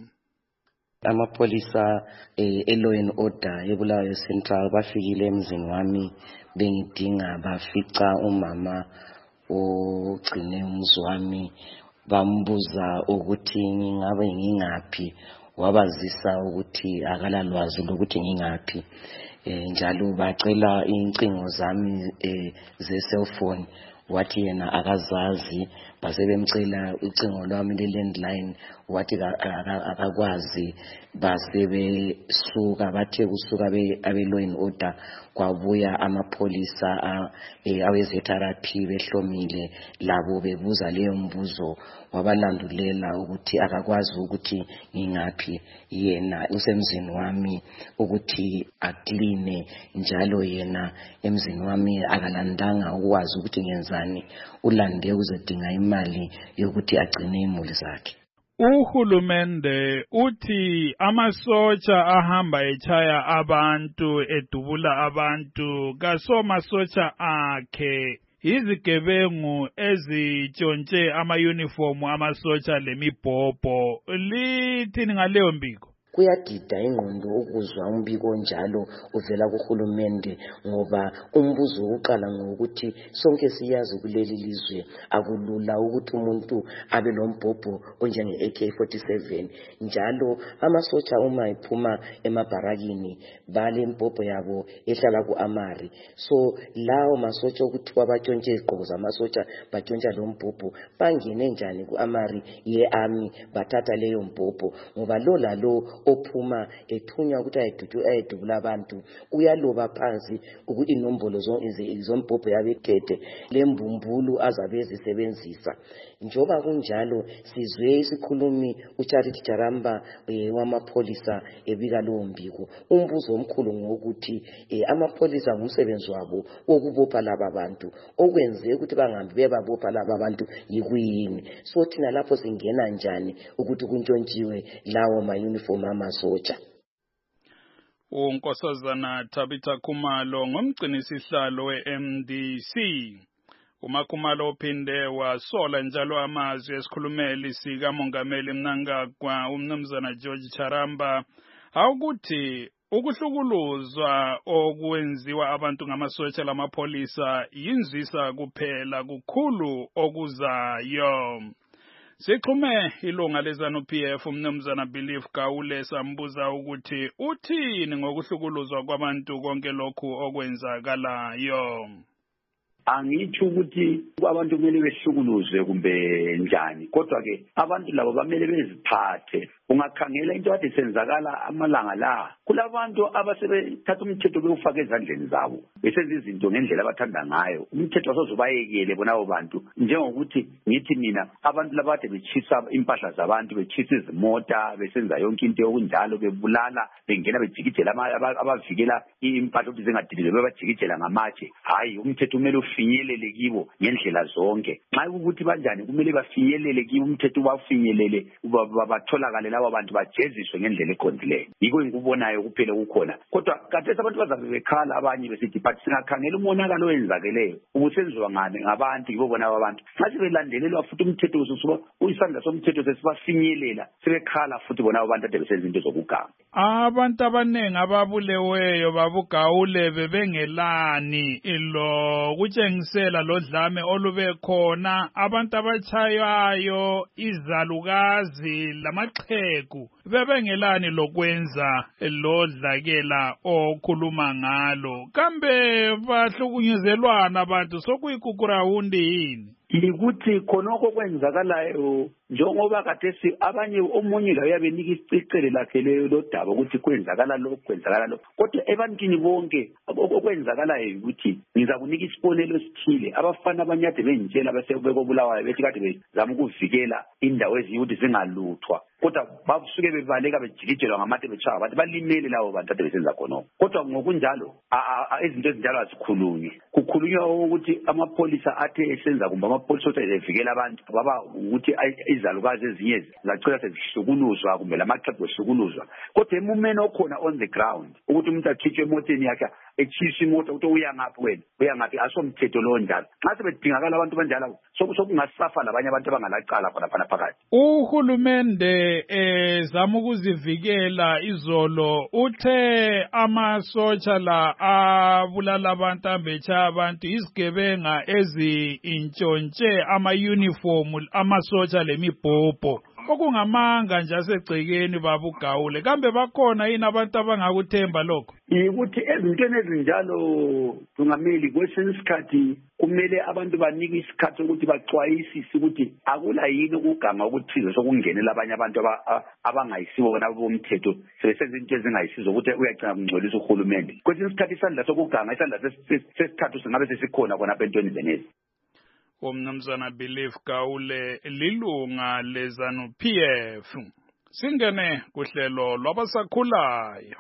Amapolisa eh, e-law and order eBulawayo Central bafikile emzini wami bengidinga bafica umama ogcine umuzi wami bambuza ukuthi ngingabe ngingaphi, wabazisa ukuthi akalalwazi lokuthi ngingaphi. Eh, njalo bacela incingo zami eh, ze-cellphone, wathi yena akazazi. Base bemcela ucingo lwami le-landline, wathi akakwazi. Base besuka bathe kusuka abe-law and order kwabuya amapolisa awe-Z R P behlomile labo bebuza leyo mbuzo, wabalandulela ukuthi akakwazi ukuthi ngingaphi. Yena usemzini wami ukuthi akline, njalo yena emzini wami akalandanga ukwazi ukuthi ngenzani, ulande ukuzodinga imali yokuthi agcine imuli zakhe. Uhulumende uthi amasotsha ahamba echaya abantu edubula abantu kasomasotsha akhe izigebengu ezitshontshe ama-uniform amasotsha lemibhobho. Lithini ngaleyo mbiko? Kuyadida ingqondo ukuzwa umbiko njalo uvela kuhulumende, ngoba umbuzo uqala ngokuthi sonke siyazi kuleli lizwe akulula ukuthi umuntu abe lombhobho onjenge A K forty-seven. Njalo amasotsha uma iphuma emabharakini bale mbhobho yabo ehlala ku-Amari. So lawo masotsha ukuthi wabatshontshe izigqoko zamasotsha batshontsha lo mbhobho, bangene njani ku-Amari ye-army bathatha leyo mbhobho? Ngoba lo lalo ophuma ethunya ukuthi ayedubula abantu uyaloba phansi ukuthi inombolo zombhobho yabekhethe lembumbulu azabezisebenzisa. Njoba kunjalo sizwe isikhulumi uCharity Jaramba e, wamapolisa ebika lowo mbiko. Umbuzo omkhulu ngokuthi e, amapolisa ngumsebenzi wabo okubopha laba bantu, okwenze ukuthi bangambi bebabopha laba bantu yikuyini. So thina lapho singena njani ukuthi kuntshontshiwe lawo ma uniform amasotsha? Unkosazana Tabitha Khumalo ngomgcinisihlalo we-M D C. UMakhumalo ophinde wasola njalo amazwi esikhulumeli sikamongameli Mnangagwa umnumzana George Charamba awukuthi ukuhlukuluzwa okwenziwa abantu ngamasotsha lamapolisa yinzisa kuphela kukhulu okuzayo. Sixhume ilunga lezanu P F umnumzana Belief Gawule sambuza ukuthi uthini ngokuhlukuluzwa kwabantu konke lokhu okwenzakalayo. Angithi ukuthi abantu kumele behlukuluzwe kumbe njani, kodwa ke abantu labo bamele beziphathe ungakhangela into kade senzakala amalanga la kulabantu abasebethatha umthetho bewufaka ezandleni zabo besenza izinto ngendlela abathanda ngayo umthetho asozubayekele bonabo bantu njengokuthi ngithi mina abantu labade bechisa impahla zabantu bechisa izimota besenza yonke into yokunjalo bebulala bengena bejikijela abavikela impahla ukuthi zingadilizwe bebajikijela ngamatshe hayi umthetho kumele ufinyelele kibo ngendlela zonke nxa ukuthi banjani kumele bafinyelele kibo umthetho bafinyelele batholakale labo bantu bajeziswe ngendlela eqondileyo yiko ngikubonayo kuphela kukhona kodwa kade abantu bazabe bekhala abanye besithi but singakhangela umonakalo owenzakeleyo ubusenziwa ngane ngabantu ngibona abantu nxa sebelandelelwa futhi umthetho ususuba uyisandla somthetho sesibafinyelela sebekhala futhi bona abantu ade besenza into zokuganga abantu abanengi ababuleweyo babugawule bebengelani lo kutshengisela lodlame olube khona abantu abachayayo izalukazi lamaqhegu bebengelani lokwenza lodlakela okhuluma ngalo kambe bahlukunyezelwana abantu sokuyikukurawundi yini yikuthi khonokho kwenzakalayo njengoba kathesi abanye omunye la uyabenika isicicele lakhe leyo lodaba ukuthi kwenzakala lokho kwenzakala lokho kodwa ebantwini bonke okwenzakalayo ukuthi ngiza kunika isibonelo esithile abafana abanyade bengitshela basebekobulawayo bethi kade bezama ukuvikela indawo eziyukuthi zingaluthwa kodwa basuke bebaleka bejikijelwa ngamade betshaya bathi balimele labo bantu ade besenza khonokho kodwa ngokunjalo izinto ezinjalo azikhulunywe kukhulunywa ukuthi amapholisa athe esenza kumbe amapholisa othe evikela abantu baba ukuthi izalukazi ezinye zacela sezihlukuluzwa kumbe lamaxhegu ehlukuluzwa kodwa emumeni okhona on the ground ukuthi umuntu akhitshwe emoteni yakhe echisa imoto ukuthi uya ngaphi wena uya ngaphi asomthetho lo njalo nxa sebedingakala abantu banjalo sokungasafa labanye abantu abangalacala khona phana phakathi uhulumende ezama ukuzivikela izolo uthe amasotsha la abulala abantu ambetsha abantu izigebenga ezintshontshe ama-uniform amasotsha lemibhobho okungamanga nje asegcekeni babugawule kambe bakhona yini abantu abangakuthemba lokho yikuthi ezintweni ezinjalo tungameli kwesinye isikhathi kumele abantu banike isikhathi ukuthi baxwayisise ukuthi akula yini ukuganga okuthize sokungenela abanye abantu abangayisibo bona bomthetho sebesenza into ezingayisizo ukuthi uyagcina kungcolisa uhulumende kwesinye isikhathi isandla sokuganga isandla sesithathu singabe sesikhona khona apha entweni zenezi umnumzana Belief Gawule lilunga lezanu P F singene kuhlelo lwabasakhulayo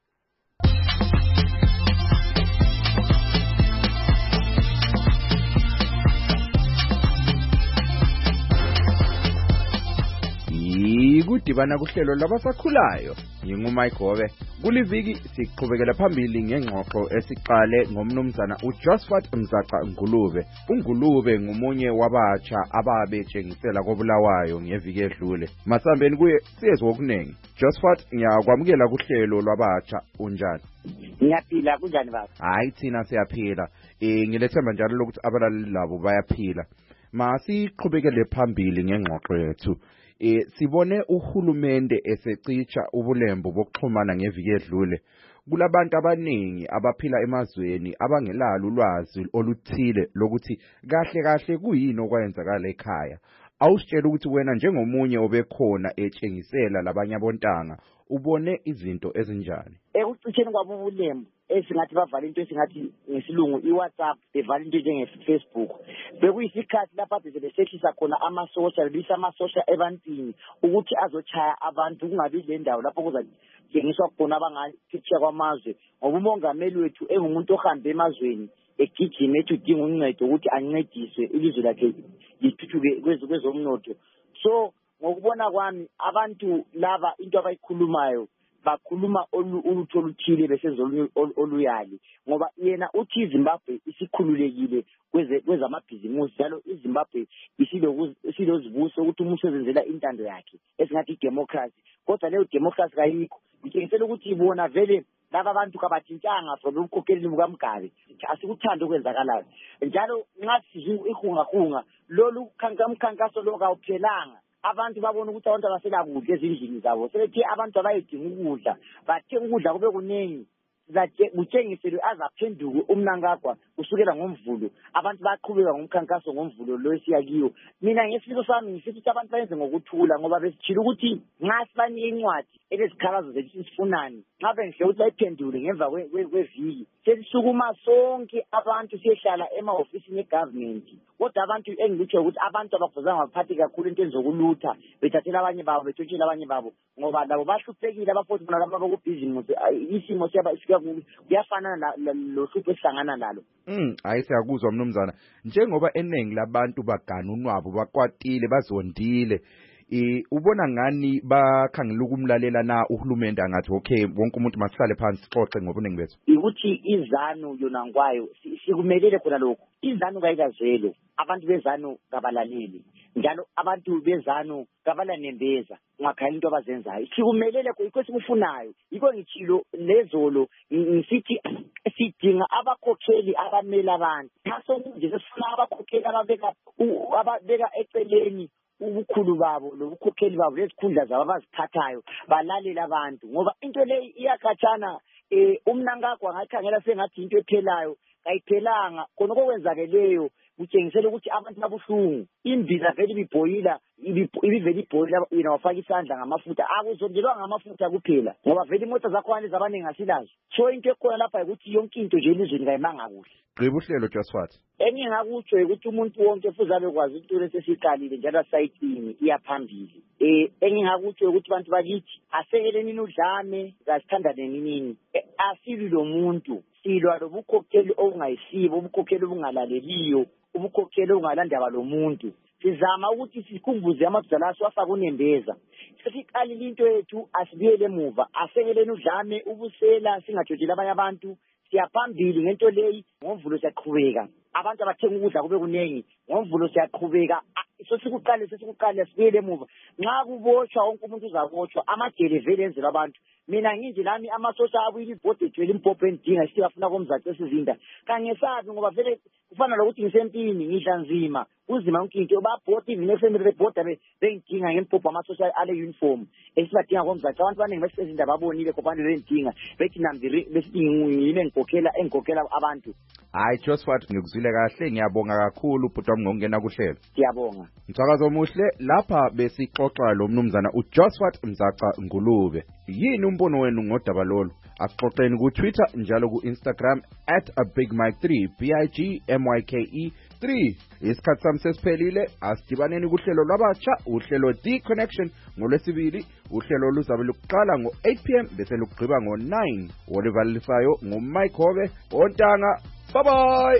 Kudibana kuhlelo labasakhulayo ngingumike Gobe kuliviki siqhubekela phambili ngengxoxo esiqale ngomnumzana uJosephat Mzaca Ngulube uNgulube ngumunye wabatsha ababetshengisela kobulawayo ngeviki edlule masambeni kuye siyezwe okunengi Josephat ngiyakwamukela kuhlelo lwabatsha unjani Ngiyaphila kunjani baba hayi thina siyaphila eh ngilethemba njalo lokuthi abalali labo bayaphila masiqhubekele phambili ngengxoxo yethu Eh sibone uhulumende esecicha ubulembu bokuxhumana ngeviki edlule kulabantu abaningi abaphila emazweni abangelalo ulwazi oluthile lokuthi kahle kahle kuyini okwenzakala ekhaya awusitshela ukuthi wena njengomunye obekhona etshengisela labanye abontanga ubone izinto ezinjani ekucitheni kwabo ubulembu esingathi bavala into esingathi ngesilungu iWhatsApp bevala into njenge-Facebook bekuyisikhathi lapha besehlisa khona ama-social bisa ama-social ebantwini ukuthi azochaya abantu kungabi le ndawo lapho kuzatshengiswa khona abangaphitsha kwamazwe ngoba umongameli wethu engumuntu ohambe emazweni egijima ethi udinga uncedo ukuthi ancediswe ilizwe lakhe lithuthuke kwezomnotho so ngokubona kwami abantu laba into abayikhulumayo bakhuluma ulutho oluthile besenza oluyali ngoba yena uthi iZimbabwe isikhululekile kweze kwezamabhizimusi njalo iZimbabwe isilozibuso ukuthi umuntu ezenzela intando yakhe esingathi democracy kodwa leyo democracy kayikho ngitshengisela ukuthi ibona vele laba abantu kabathintanga from ukukhokeleni bukaMgabe asikuthanda okwenzakalayo njalo nxa ihungahunga lolu khankamkhankaso lokawuphelanga abantu babona ukuthi abantu abasela kudla ezindlini zabo sebethi abantu abayedinga ukudla bathenga ukudla kube kunengi kutshengiselwe azaphenduke umnankagwa kusukela ngoMvulo abantu baqhubeka ngomkhankaso ngoMvulo lo esiyakiyo. Mina ngesiko sami ngisithi ukuthi abantu bayenze ngokuthula ngoba besijila ukuthi nxa sibanike incwadi elezikhalazo zethu sifunani nxa bengihle ukuthi bayiphendule ngemva kweviki sesisukuma sonke abantu siyehlala ema-ofisini e-government. Kodwa abantu engilitsho ukuthi abantu abafuzanga baphathi kakhulu entweni zokulutha bethathela abanye babo betshotshela abanye babo ngoba labo bahluphekile abafuthi bona laba bakubhizimusi isimo siyabasika kuyafanana lohlupho esihlangana nalo. Mm, hayi siyakuzwa mnumzana. Njengoba eningi labantu bagana unwabo bakwatile bazondile. Eh ubona ngani bakhangela ukumlalela na uhulumende angathi okay wonke umuntu masihlale phansi sixoxe ngobuningi bethu. Ukuthi izanu yona ngwayo sikumelele khona lokho. Izanu kayikazelo abantu bezanu kabalaleli njalo abantu bezanu kabalanembeza ngakhaya into abazenzayo sikumelele ikho sikufunayo yiko ngitshilo lezolo ngisithi sidinga abakhokheli abamela abantu ngaso nje sifuna abakhokheli ababeka ababeka eceleni ubukhulu babo lobukhokheli babo lezikhundla zabo abazithathayo balalela abantu ngoba into le iyakhathana eh umnankagwa ngayikhangela sengathi into ephelayo kayiphelanga khona okwenzakeleyo kutshengisela ukuthi abantu babuhlungu imbiza vele ibibhoyila ibivele ibhoyila wena wafaka isandla ngamafutha akuzondelwa ngamafutha kuphela ngoba vele imoto zakhona zabaningi asilazo so into ekhona lapha ukuthi yonke into nje elizweni kayimanga kuhle. Gqiba uhlelo Josephat. Engingakutsho ukuthi umuntu wonke futhi abe kwazi into lesesiqalile njalo sayitini iyaphambili. Eh engingakutsho ukuthi abantu bakithi asekeleni udlame kasithandane nini asili lo muntu silwa lobukhokheli obungayisibo ubukhokheli obungalaleliyo ubukhokheli obungalandaba lo muntu sizama ukuthi sikhumbuze amadoda laso afaka unembeza sesiqalile into yethu asibiyele emuva asekeleni udlame ubusela singajotshelwa abanye abantu siyaphambili ngento leyi ngoMvulo siyaqhubeka abantu abathenga ukudla kube kunengi ngoMvulo siyaqhubeka so sikuqale sesikuqale sibiyele emuva nxa kuboshwa wonke umuntu uzabotshwa amajele vele enzelwa abantu mina nginje lami amasosha abuyile ibhodi ejwele impopho endinga sithi bafuna komzathi esizinda kangesabi ngoba vele kufana lokuthi ngisempini ngidla nzima uzima yonke into babhodi ivine family rebhoda bengidinga ngempopho amasosha ale uniform esibadinga komzathi abantu baningi besizinda babonile kopani bendinga bethi nambi besithi ngiyime ngikhokhela engikhokhela abantu. Hayi Josephat ngikuzwile kahle ngiyabonga kakhulu ubhuti wami ngokungena kuhlelo. Siyabonga. Mthakazo omuhle lapha besixoxa lo mnumzana uJosephat Mzaca Ngulube. Yini umbono wenu ngodaba lolu? Asixoxeni ku Twitter njalo ku Instagram at a big mike three B I G M Y K E three. Isikhathi sami sesiphelile asidibaneni kuhlelo lwabatsha uhlelo The Connection ngolwesibili uhlelo luzabe luqala ngo eight p m bese lugqiba ngo nine. Olivalisayo ngo Mike Hobe ontanga. Bye bye.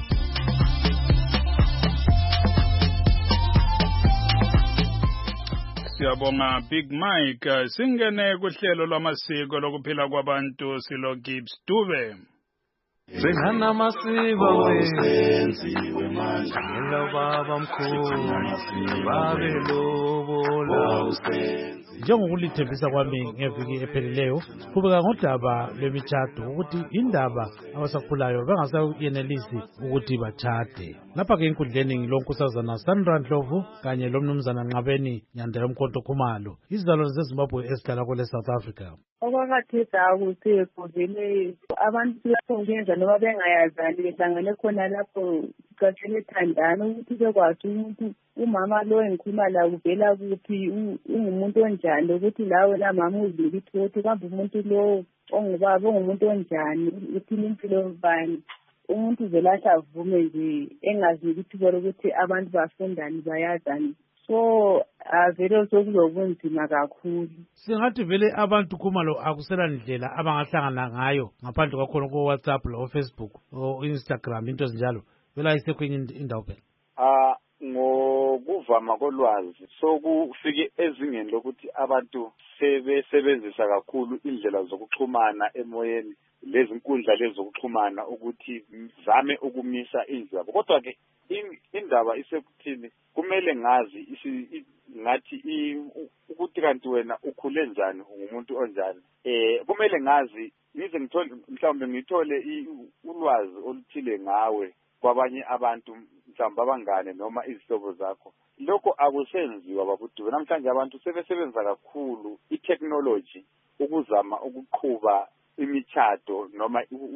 Siyabonga Big Mike. Singene kuhlelo lwamasiko lokuphila kwabantu silo Gibbs Dube. Sengana masiko wenziwe manje ngelo baba mkhulu babe lobola Njengokulithembisa kwami ngeviki ephelileyo kubeka ngodaba lwemitshato ukuthi indaba abasakhulayo bangasayenelisi ukuthi bachade. Lapha ke enkundleni ngilonkosazana Sandra Ndlovu kanye lomnumzana Nqabeni Nyandela Mkhonto Khumalo izizalwane zeZimbabwe ezihlala kule South Africa. Okwakathetha ukuthi kuvele abantu lapho ngenza noma bengayazani behlangane khona lapho kucathele thandana ukuthi bekwazi umuntu umama lo engikhuluma la uvela kuphi ungumuntu onjani ukuthi lawe la mama uzilithi ukuthi kambe umuntu lo ongubaba ungumuntu onjani uthi impilo bani umuntu velahla avume nje engazi ukuthi bona ukuthi abantu bafundani bayazani so avele sokuzobunzima kakhulu. Singathi vele abantu Khumalo akusela ndlela abangahlangana ngayo ngaphandle kwakhona ku WhatsApp lo Facebook o Instagram into ezinjalo vele ayisekho indawo phela. Ah ngokuvama kolwazi sokufike ezingeni lokuthi abantu sebesebenzisa kakhulu indlela zokuxhumana emoyeni lezi nkundla lezi zokuxhumana ukuthi zame ukumisa indlu yabo kodwa ke indaba isekuthini kumele ngazi ngathi ukuthi kanti wena ukhule njani ungumuntu onjani eh kumele ngazi ngize ngithole mhlawumbe ngithole ulwazi oluthile ngawe kwabanye abantu mhlawumbe abangane noma izihlobo zakho lokho akusenziwa babuduze namhlanje abantu sebesebenza kakhulu i-technology ukuzama ukuqhuba imitshato noma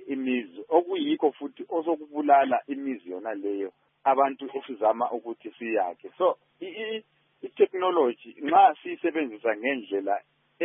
imizi okuyikho futhi osokubulala imizi yona leyo abantu esizama ukuthi siyakhe. So i-technology nxa siyisebenzisa ngendlela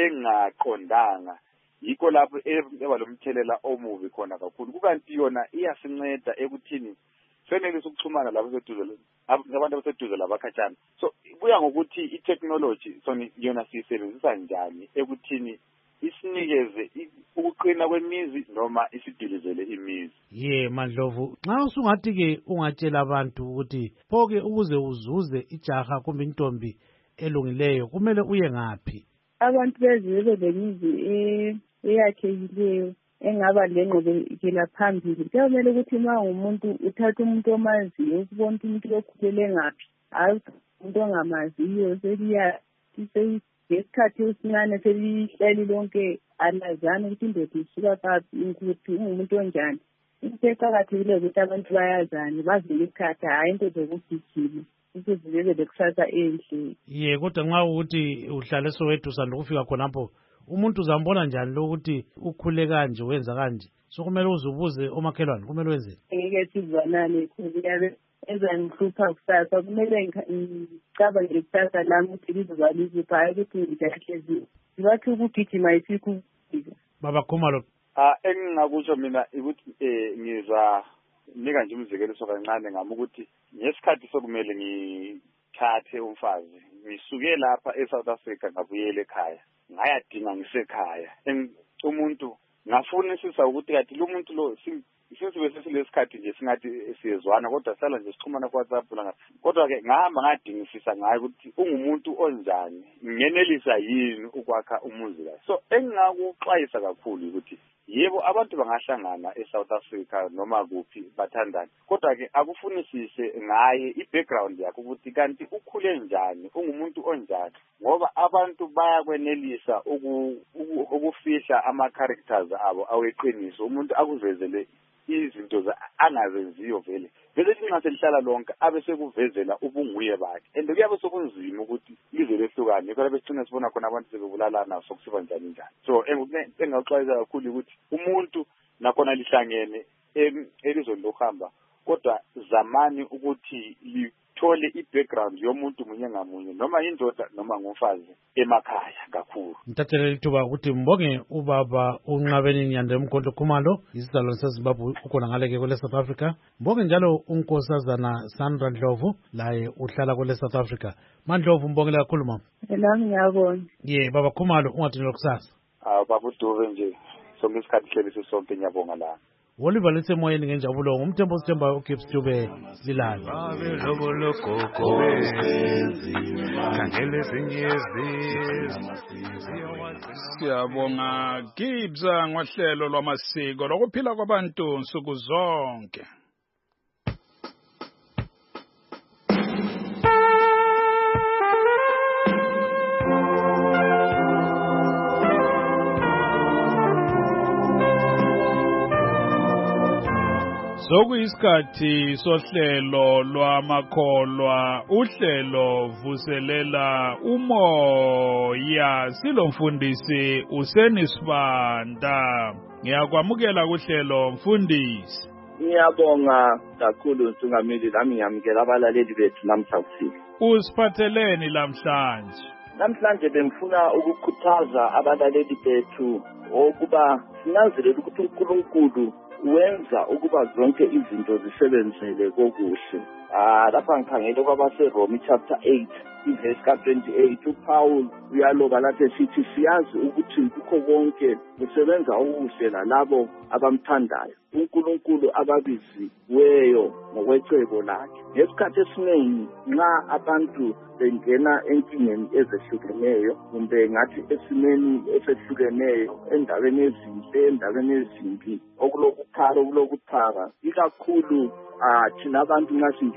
engaqondanga yikho lapho eba lomthelela omubi khona kakhulu. Kukanti yona iyasinceda ekuthini senelisa ukuxhumana labo seduze abantu abaseduze labakhatshana. So kuya ngokuthi i-technology sona yona siyisebenzisa njani ekuthini isinikeze ukuqina kwemizi noma isidilizele imizi. Ye Mandlovu, nxa usungathi ke ungatshela abantu ukuthi phoke ukuze uzuze ijaha kumbe intombi elungileyo kumele uye ngaphi? Abantu bezizwe lemizi eyakhekileyo engaba lengqubekela phambili kuyomele ukuthi ma umuntu uthatha umuntu omaziyo ukubona umuntu lokhulele ngaphi, hayi umuntu ongamaziyo seliya ngesikhathi esincane selihleli lonke alazana ukuthi indoda isuka kaphi, ukuthi ungumuntu onjani. Into eqakathekile ukuthi abantu bayazane bazile isikhathi, hhayi into zokugijima ukuze bebe lekusasa enhle. Ye kodwa nxa ukuthi uhlale Soweto usanda ukufika khonapho umuntu uzambona njani lokuthi ukhule kanje wenza kanje? So kumele uzubuze omakhelwane kumele wenzeni? Ngeke sizwanane kuyabe ezangihlupha kusasa, kumele ngicabange kusasa lami ukuthi lizoba liziphi, hayi ukuthi ngidahlezi ngibathi ukugijima isikhu ukufika. Baba Khumalo, ah engingakusho mina ukuthi eh ngizwa nika nje umzekeliso kancane ngami ukuthi ngesikhathi sokumele ngithathe umfazi ngisuke lapha eSouth Africa ngabuyela ekhaya ngayadinga ngisekhaya umuntu ngafunisisa ukuthi kathi lo muntu lo sinsibe sesilesikhathi nje singathi siyezwana kodwa sala nje sixhumana ku WhatsApp la kodwa ke ngahamba ngadingisisa ngaye ukuthi ungumuntu onjani ngenelisa yini ukwakha umuzi la. So engingakuxwayisa kakhulu ukuthi yebo abantu bangahlangana eSouth Africa noma kuphi bathandana kodwa ke akufunisise ngaye ibackground yakhe ukuthi kanti ukhule njani ungumuntu onjani ngoba abantu bayakwenelisa ukufihla ama characters abo aweqiniso umuntu akuvezele izinto angazenziyo vele vele nxa selihlala lonke abe sekuvezela ubunguye bakhe and kuyabe sokunzima ukuthi lize lehlukane kodwa besicina sibona khona abantu sebebulalana sokusiba njani njani. So engaxwayisa kakhulu ukuthi umuntu nakhona lihlangene elizweni lokuhamba kodwa zamani ukuthi lithole i-background yomuntu munye ngamunye noma indoda noma ngumfazi emakhaya kakhulu. Ngithathele lithuba ukuthi mbonge ubaba uNqabeni Nyande Mkhonto Khumalo isizalo seZimbabwe ukhona ngale ke kule South Africa. Mbonge njalo unkosazana Sandra Ndlovu laye uhlala kule South Africa. Mandlovu mbongela kakhulu mama. Elami ngiyabona. Ye baba Khumalo ungathi lokusasa. Ah baba uDube nje sonke isikhathi hleli sonke ngiyabonga la. Woliva lisemoyeni ngenjabulo ngumthembo sithemba uGibbs Dube lilala. Babe lobo lokoko benzi kangele zinyezi. Siyabonga Gibbs ngohlelo lwamasiko lokuphila kwabantu nsuku zonke. Sokuyisikhathi sohlelo lwamakholwa uhlelo vuselela umoya silomfundisi uSenisibanda. Ngiyakwamukela kuhlelo mfundisi. Ngiyabonga kakhulu Ntungameli nami ngiyamukela abalaleli bethu namhlanje. Usiphatheleni lamhlanje? Namhlanje bengifuna ukukhuthaza abalaleli bethu ukuba sinanzelele ukuthi uNkulunkulu wenza ukuba zonke izinto zisebenzele kokuhle. Ah lapha ngikhangele kwabaseRome chapter eight verse ka twenty-eight uPaul uyaloba lapha sithi siyazi ukuthi kukho konke kusebenza okuhle lalabo abamthandayo uNkulunkulu ababiziweyo ngokwecebo lakhe. Ngesikhathi esiningi nxa abantu bengena enkingeni ezehlukeneyo kumbe ngathi esimeni esehlukeneyo endaweni ezinhle endaweni ezimbi okulokukhala okulokuthaba ikakhulu ah thina abantu nxa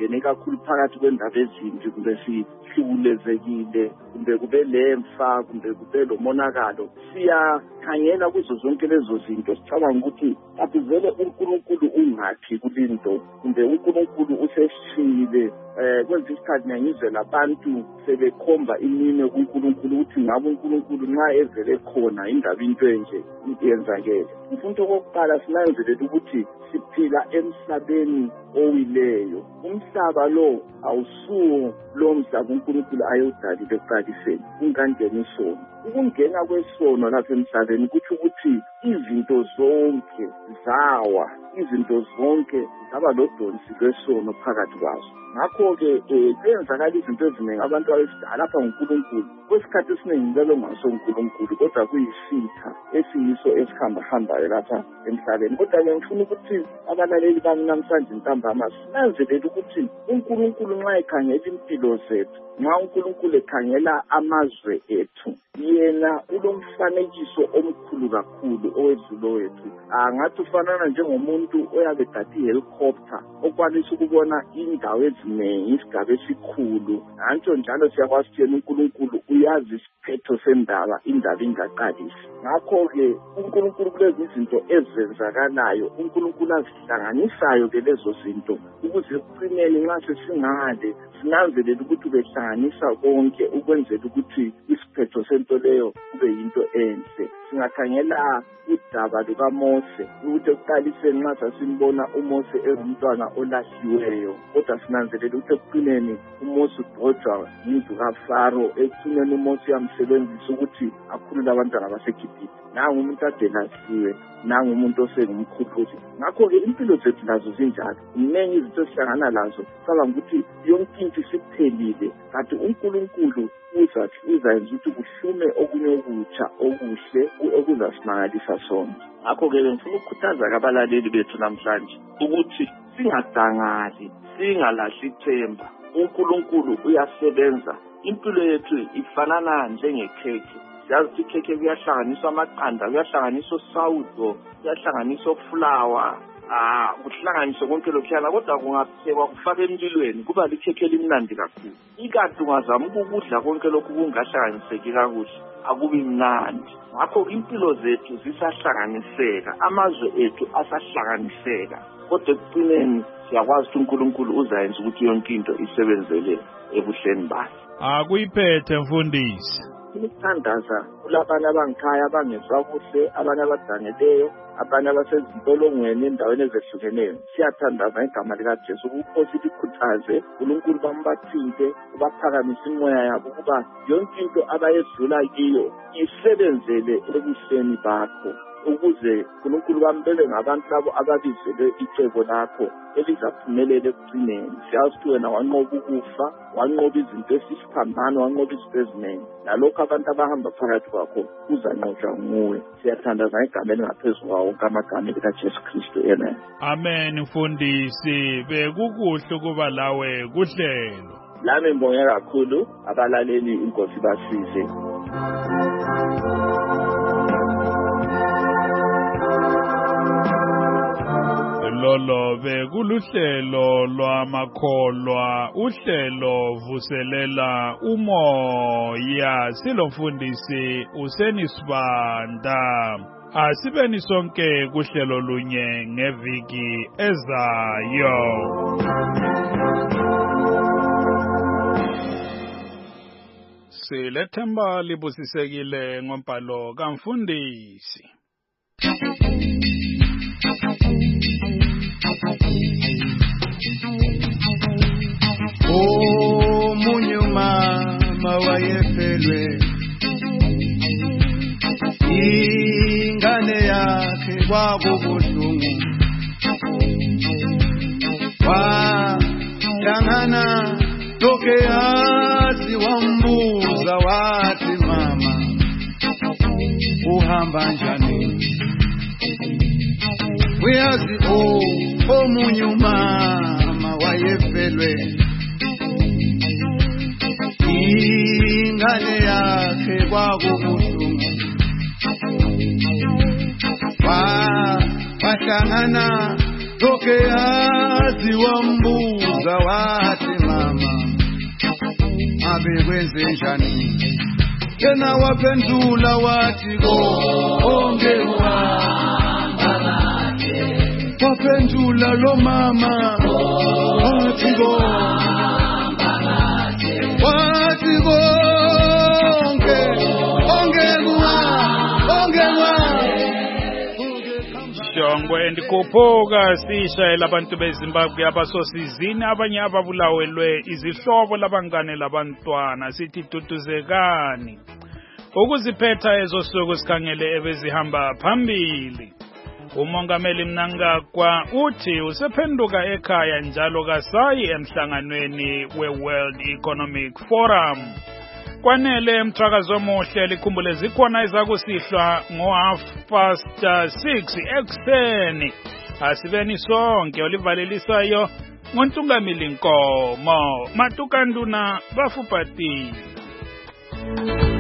singene kakhulu phakathi kwendaba ezimbi kumbe sihlulezekile kumbe kube lemfa kumbe kube lo monakalo siyakhangela kuzo zonke lezo zinto sicabanga ukuthi akuvele uNkulunkulu ungakhi kulinto kumbe uNkulunkulu useshile eh kwenza isikhathi ngiyizwe labantu sebekhomba imine kuNkulunkulu ukuthi ngabe uNkulunkulu nxa evele khona indaba into enje iyenzakele. Mfundo kokuqala sinanzelela ukuthi siphila emhlabeni owileyo. Umhlaba lo awusuwo lo mhlaba uNkulunkulu ayewudalile ekuqaliseni ungangena isono. Ukungena kwesono lapha emhlabeni kuthi ukuthi izinto zonke zawa, izinto zonke zaba lodonsi lwesono phakathi kwazo. Ngakho-ke kwenzakala izinto eziningi abantu abesidala lapha nguNkulunkulu. Kwesikhathi esiningi bebe ngaso uNkulunkulu kodwa kuyisitha esiyiso esihambahambayo lapha emhlabeni. Kodwa-ke ngifuna ukuthi abalaleli bami namhlanje ntambama sinanzelele ukuthi uNkulunkulu nxa ekhangela impilo zethu, nxa uNkulunkulu ekhangela amazwe ethu, yena ulomfanekiso omkhulu kakhulu owedlulo wethu. Angathi ufanana njengomuntu oyabe gade ihelicopter okwanisa ukubona indawo eziningi isigaba esikhulu. Antsho njalo siyakwazi ukuthi uNkulunkulu uyazi isiphetho sendaba indaba ingaqalisi. Ngakho-ke uNkulunkulu kulezi izinto ezenzakalayo uNkulunkulu azihlanganisayo ke lezo zinto ukuze ekucineni nxa sesingale sinanzelele ukuthi ubehlanganisa konke ukwenzela ukuthi isiphetho sento leyo kube yinto enhle. Singakhangela udaba lukaMose ukuthi ekuqaliseni nxa sasimbona uMose engumntwana olahliweyo, kodwa sinanzelela ukuthi ekucineni uMose udojwa yindlu kaFaro. Ekucineni uMose uyamsebenzisa ukuthi akhulule abantwana baseGibhithe. Nangu umuntu ade lahliwe, nangu umuntu osengumkhuluzi. Ngakho-ke impilo zethu lazo zinjalo, mningi izinto esihlangana lazo cabanga ukuthi yonke into isiphelile, kanti uNkulunkulu uzathi uzayenza ukuthi kuhlume okunye okutsha okuhle okuzasimangalisa sonke. Ngakho-ke ngifuna ukukhuthaza abalaleli bethu namhlanje ukuthi singadangali, singalahli ithemba. uNkulunkulu uyasebenza. Impilo yethu ifanana njengekhekhe. Siyazi ukuthi ikhekhe kuyahlanganiswa amaqanda, kuyahlanganiswa usawudo, kuyahlanganiswa ufulawa, ah kuhlanganiswa konke lokhuyana, kodwa kungaphekwa kufaka emlilweni kuba likhekhe elimnandi kakhulu. Ikati ungazama ukudla konke lokhu kungahlanganiseki kakuhle akubi mnandi. Ngakho impilo zethu zisahlanganiseka, amazwe ethu asahlanganiseka, kodwa ekucineni siyakwazi ukuthi uNkulunkulu uzayenza ukuthi yonke into isebenzele ebuhleni bakhe. Akuyiphethe mfundisi. Ukuthandaza kulabanye abangikhaya abangezwa kuhle, abanye abadangeleyo, abanye abasezintolongweni endaweni ezehlukeneyo. Siyathandaza igama likaJesu ukuthi likhuthaze uNkulunkulu bambathinte, ubaphakamise imoya yabo ukuba yonke into abayedlula kiyo isebenzele ebuhleni bakho, ukuze uNkulunkulu bambele ngabantu labo ababizelwe icebo lakho elizaphumelela ekucineni. Siyazi ukuthi wena wanqoba ukufa, wanqoba izinto esisiphambano, wanqoba izinto eziningi, nalokho abantu abahamba phakathi kwakho uzanqotshwa nguwe. Siyathandaza igama elingaphezulu kwawo wonke amagama likaJesu Kristu. Amen. Amen. Mfundisi, bekukuhle ukuba lawe kuhlelo. Lami ngibonge kakhulu abalaleli, inkosi basize. Lolo bekuluhlelo lwamakholwa, uhlelo vuselela umoya. Silomfundisi usenisibanda. Asibeni sonke kuhlelo lunye ngeviki ezayo. Silethemba libusisekile ngombhalo kamfundisi. Omunye umama wayefelwe, ingane yakhe kwakubuhlungu, wahlangana lokeyazi wambuza wathi, mama uhamba njani? Uyazi oh omunye umama wayefelwe, ingane yakhe kwakubuhlungu, wahlangana lokeyazi wambuza wambuza wathi mama abekwenze njani yena waphendula wathi konke kuhamba kahle waphendula lo mama wathi konke wathi konke konke kuhamba konke kuhamba Shongwe ndikhuphuka sishayela abantu beZimbabwe abasosizini abanye ababulawelwe izihlobo labangane labantwana sithi duduzekani ukuziphetha ezosuku sikhangele ebezihamba phambili. Umongameli Mnangagwa uthi usephenduka ekhaya njalo kasayi emhlanganweni we-World Economic Forum. Kwanele emthakazo omuhle likhumbule zikhona izakusihlwa ngo half past six ekseni. Asibeni sonke olivalelisayo ngoNtungamili Nkomo Matukanduna bafupati.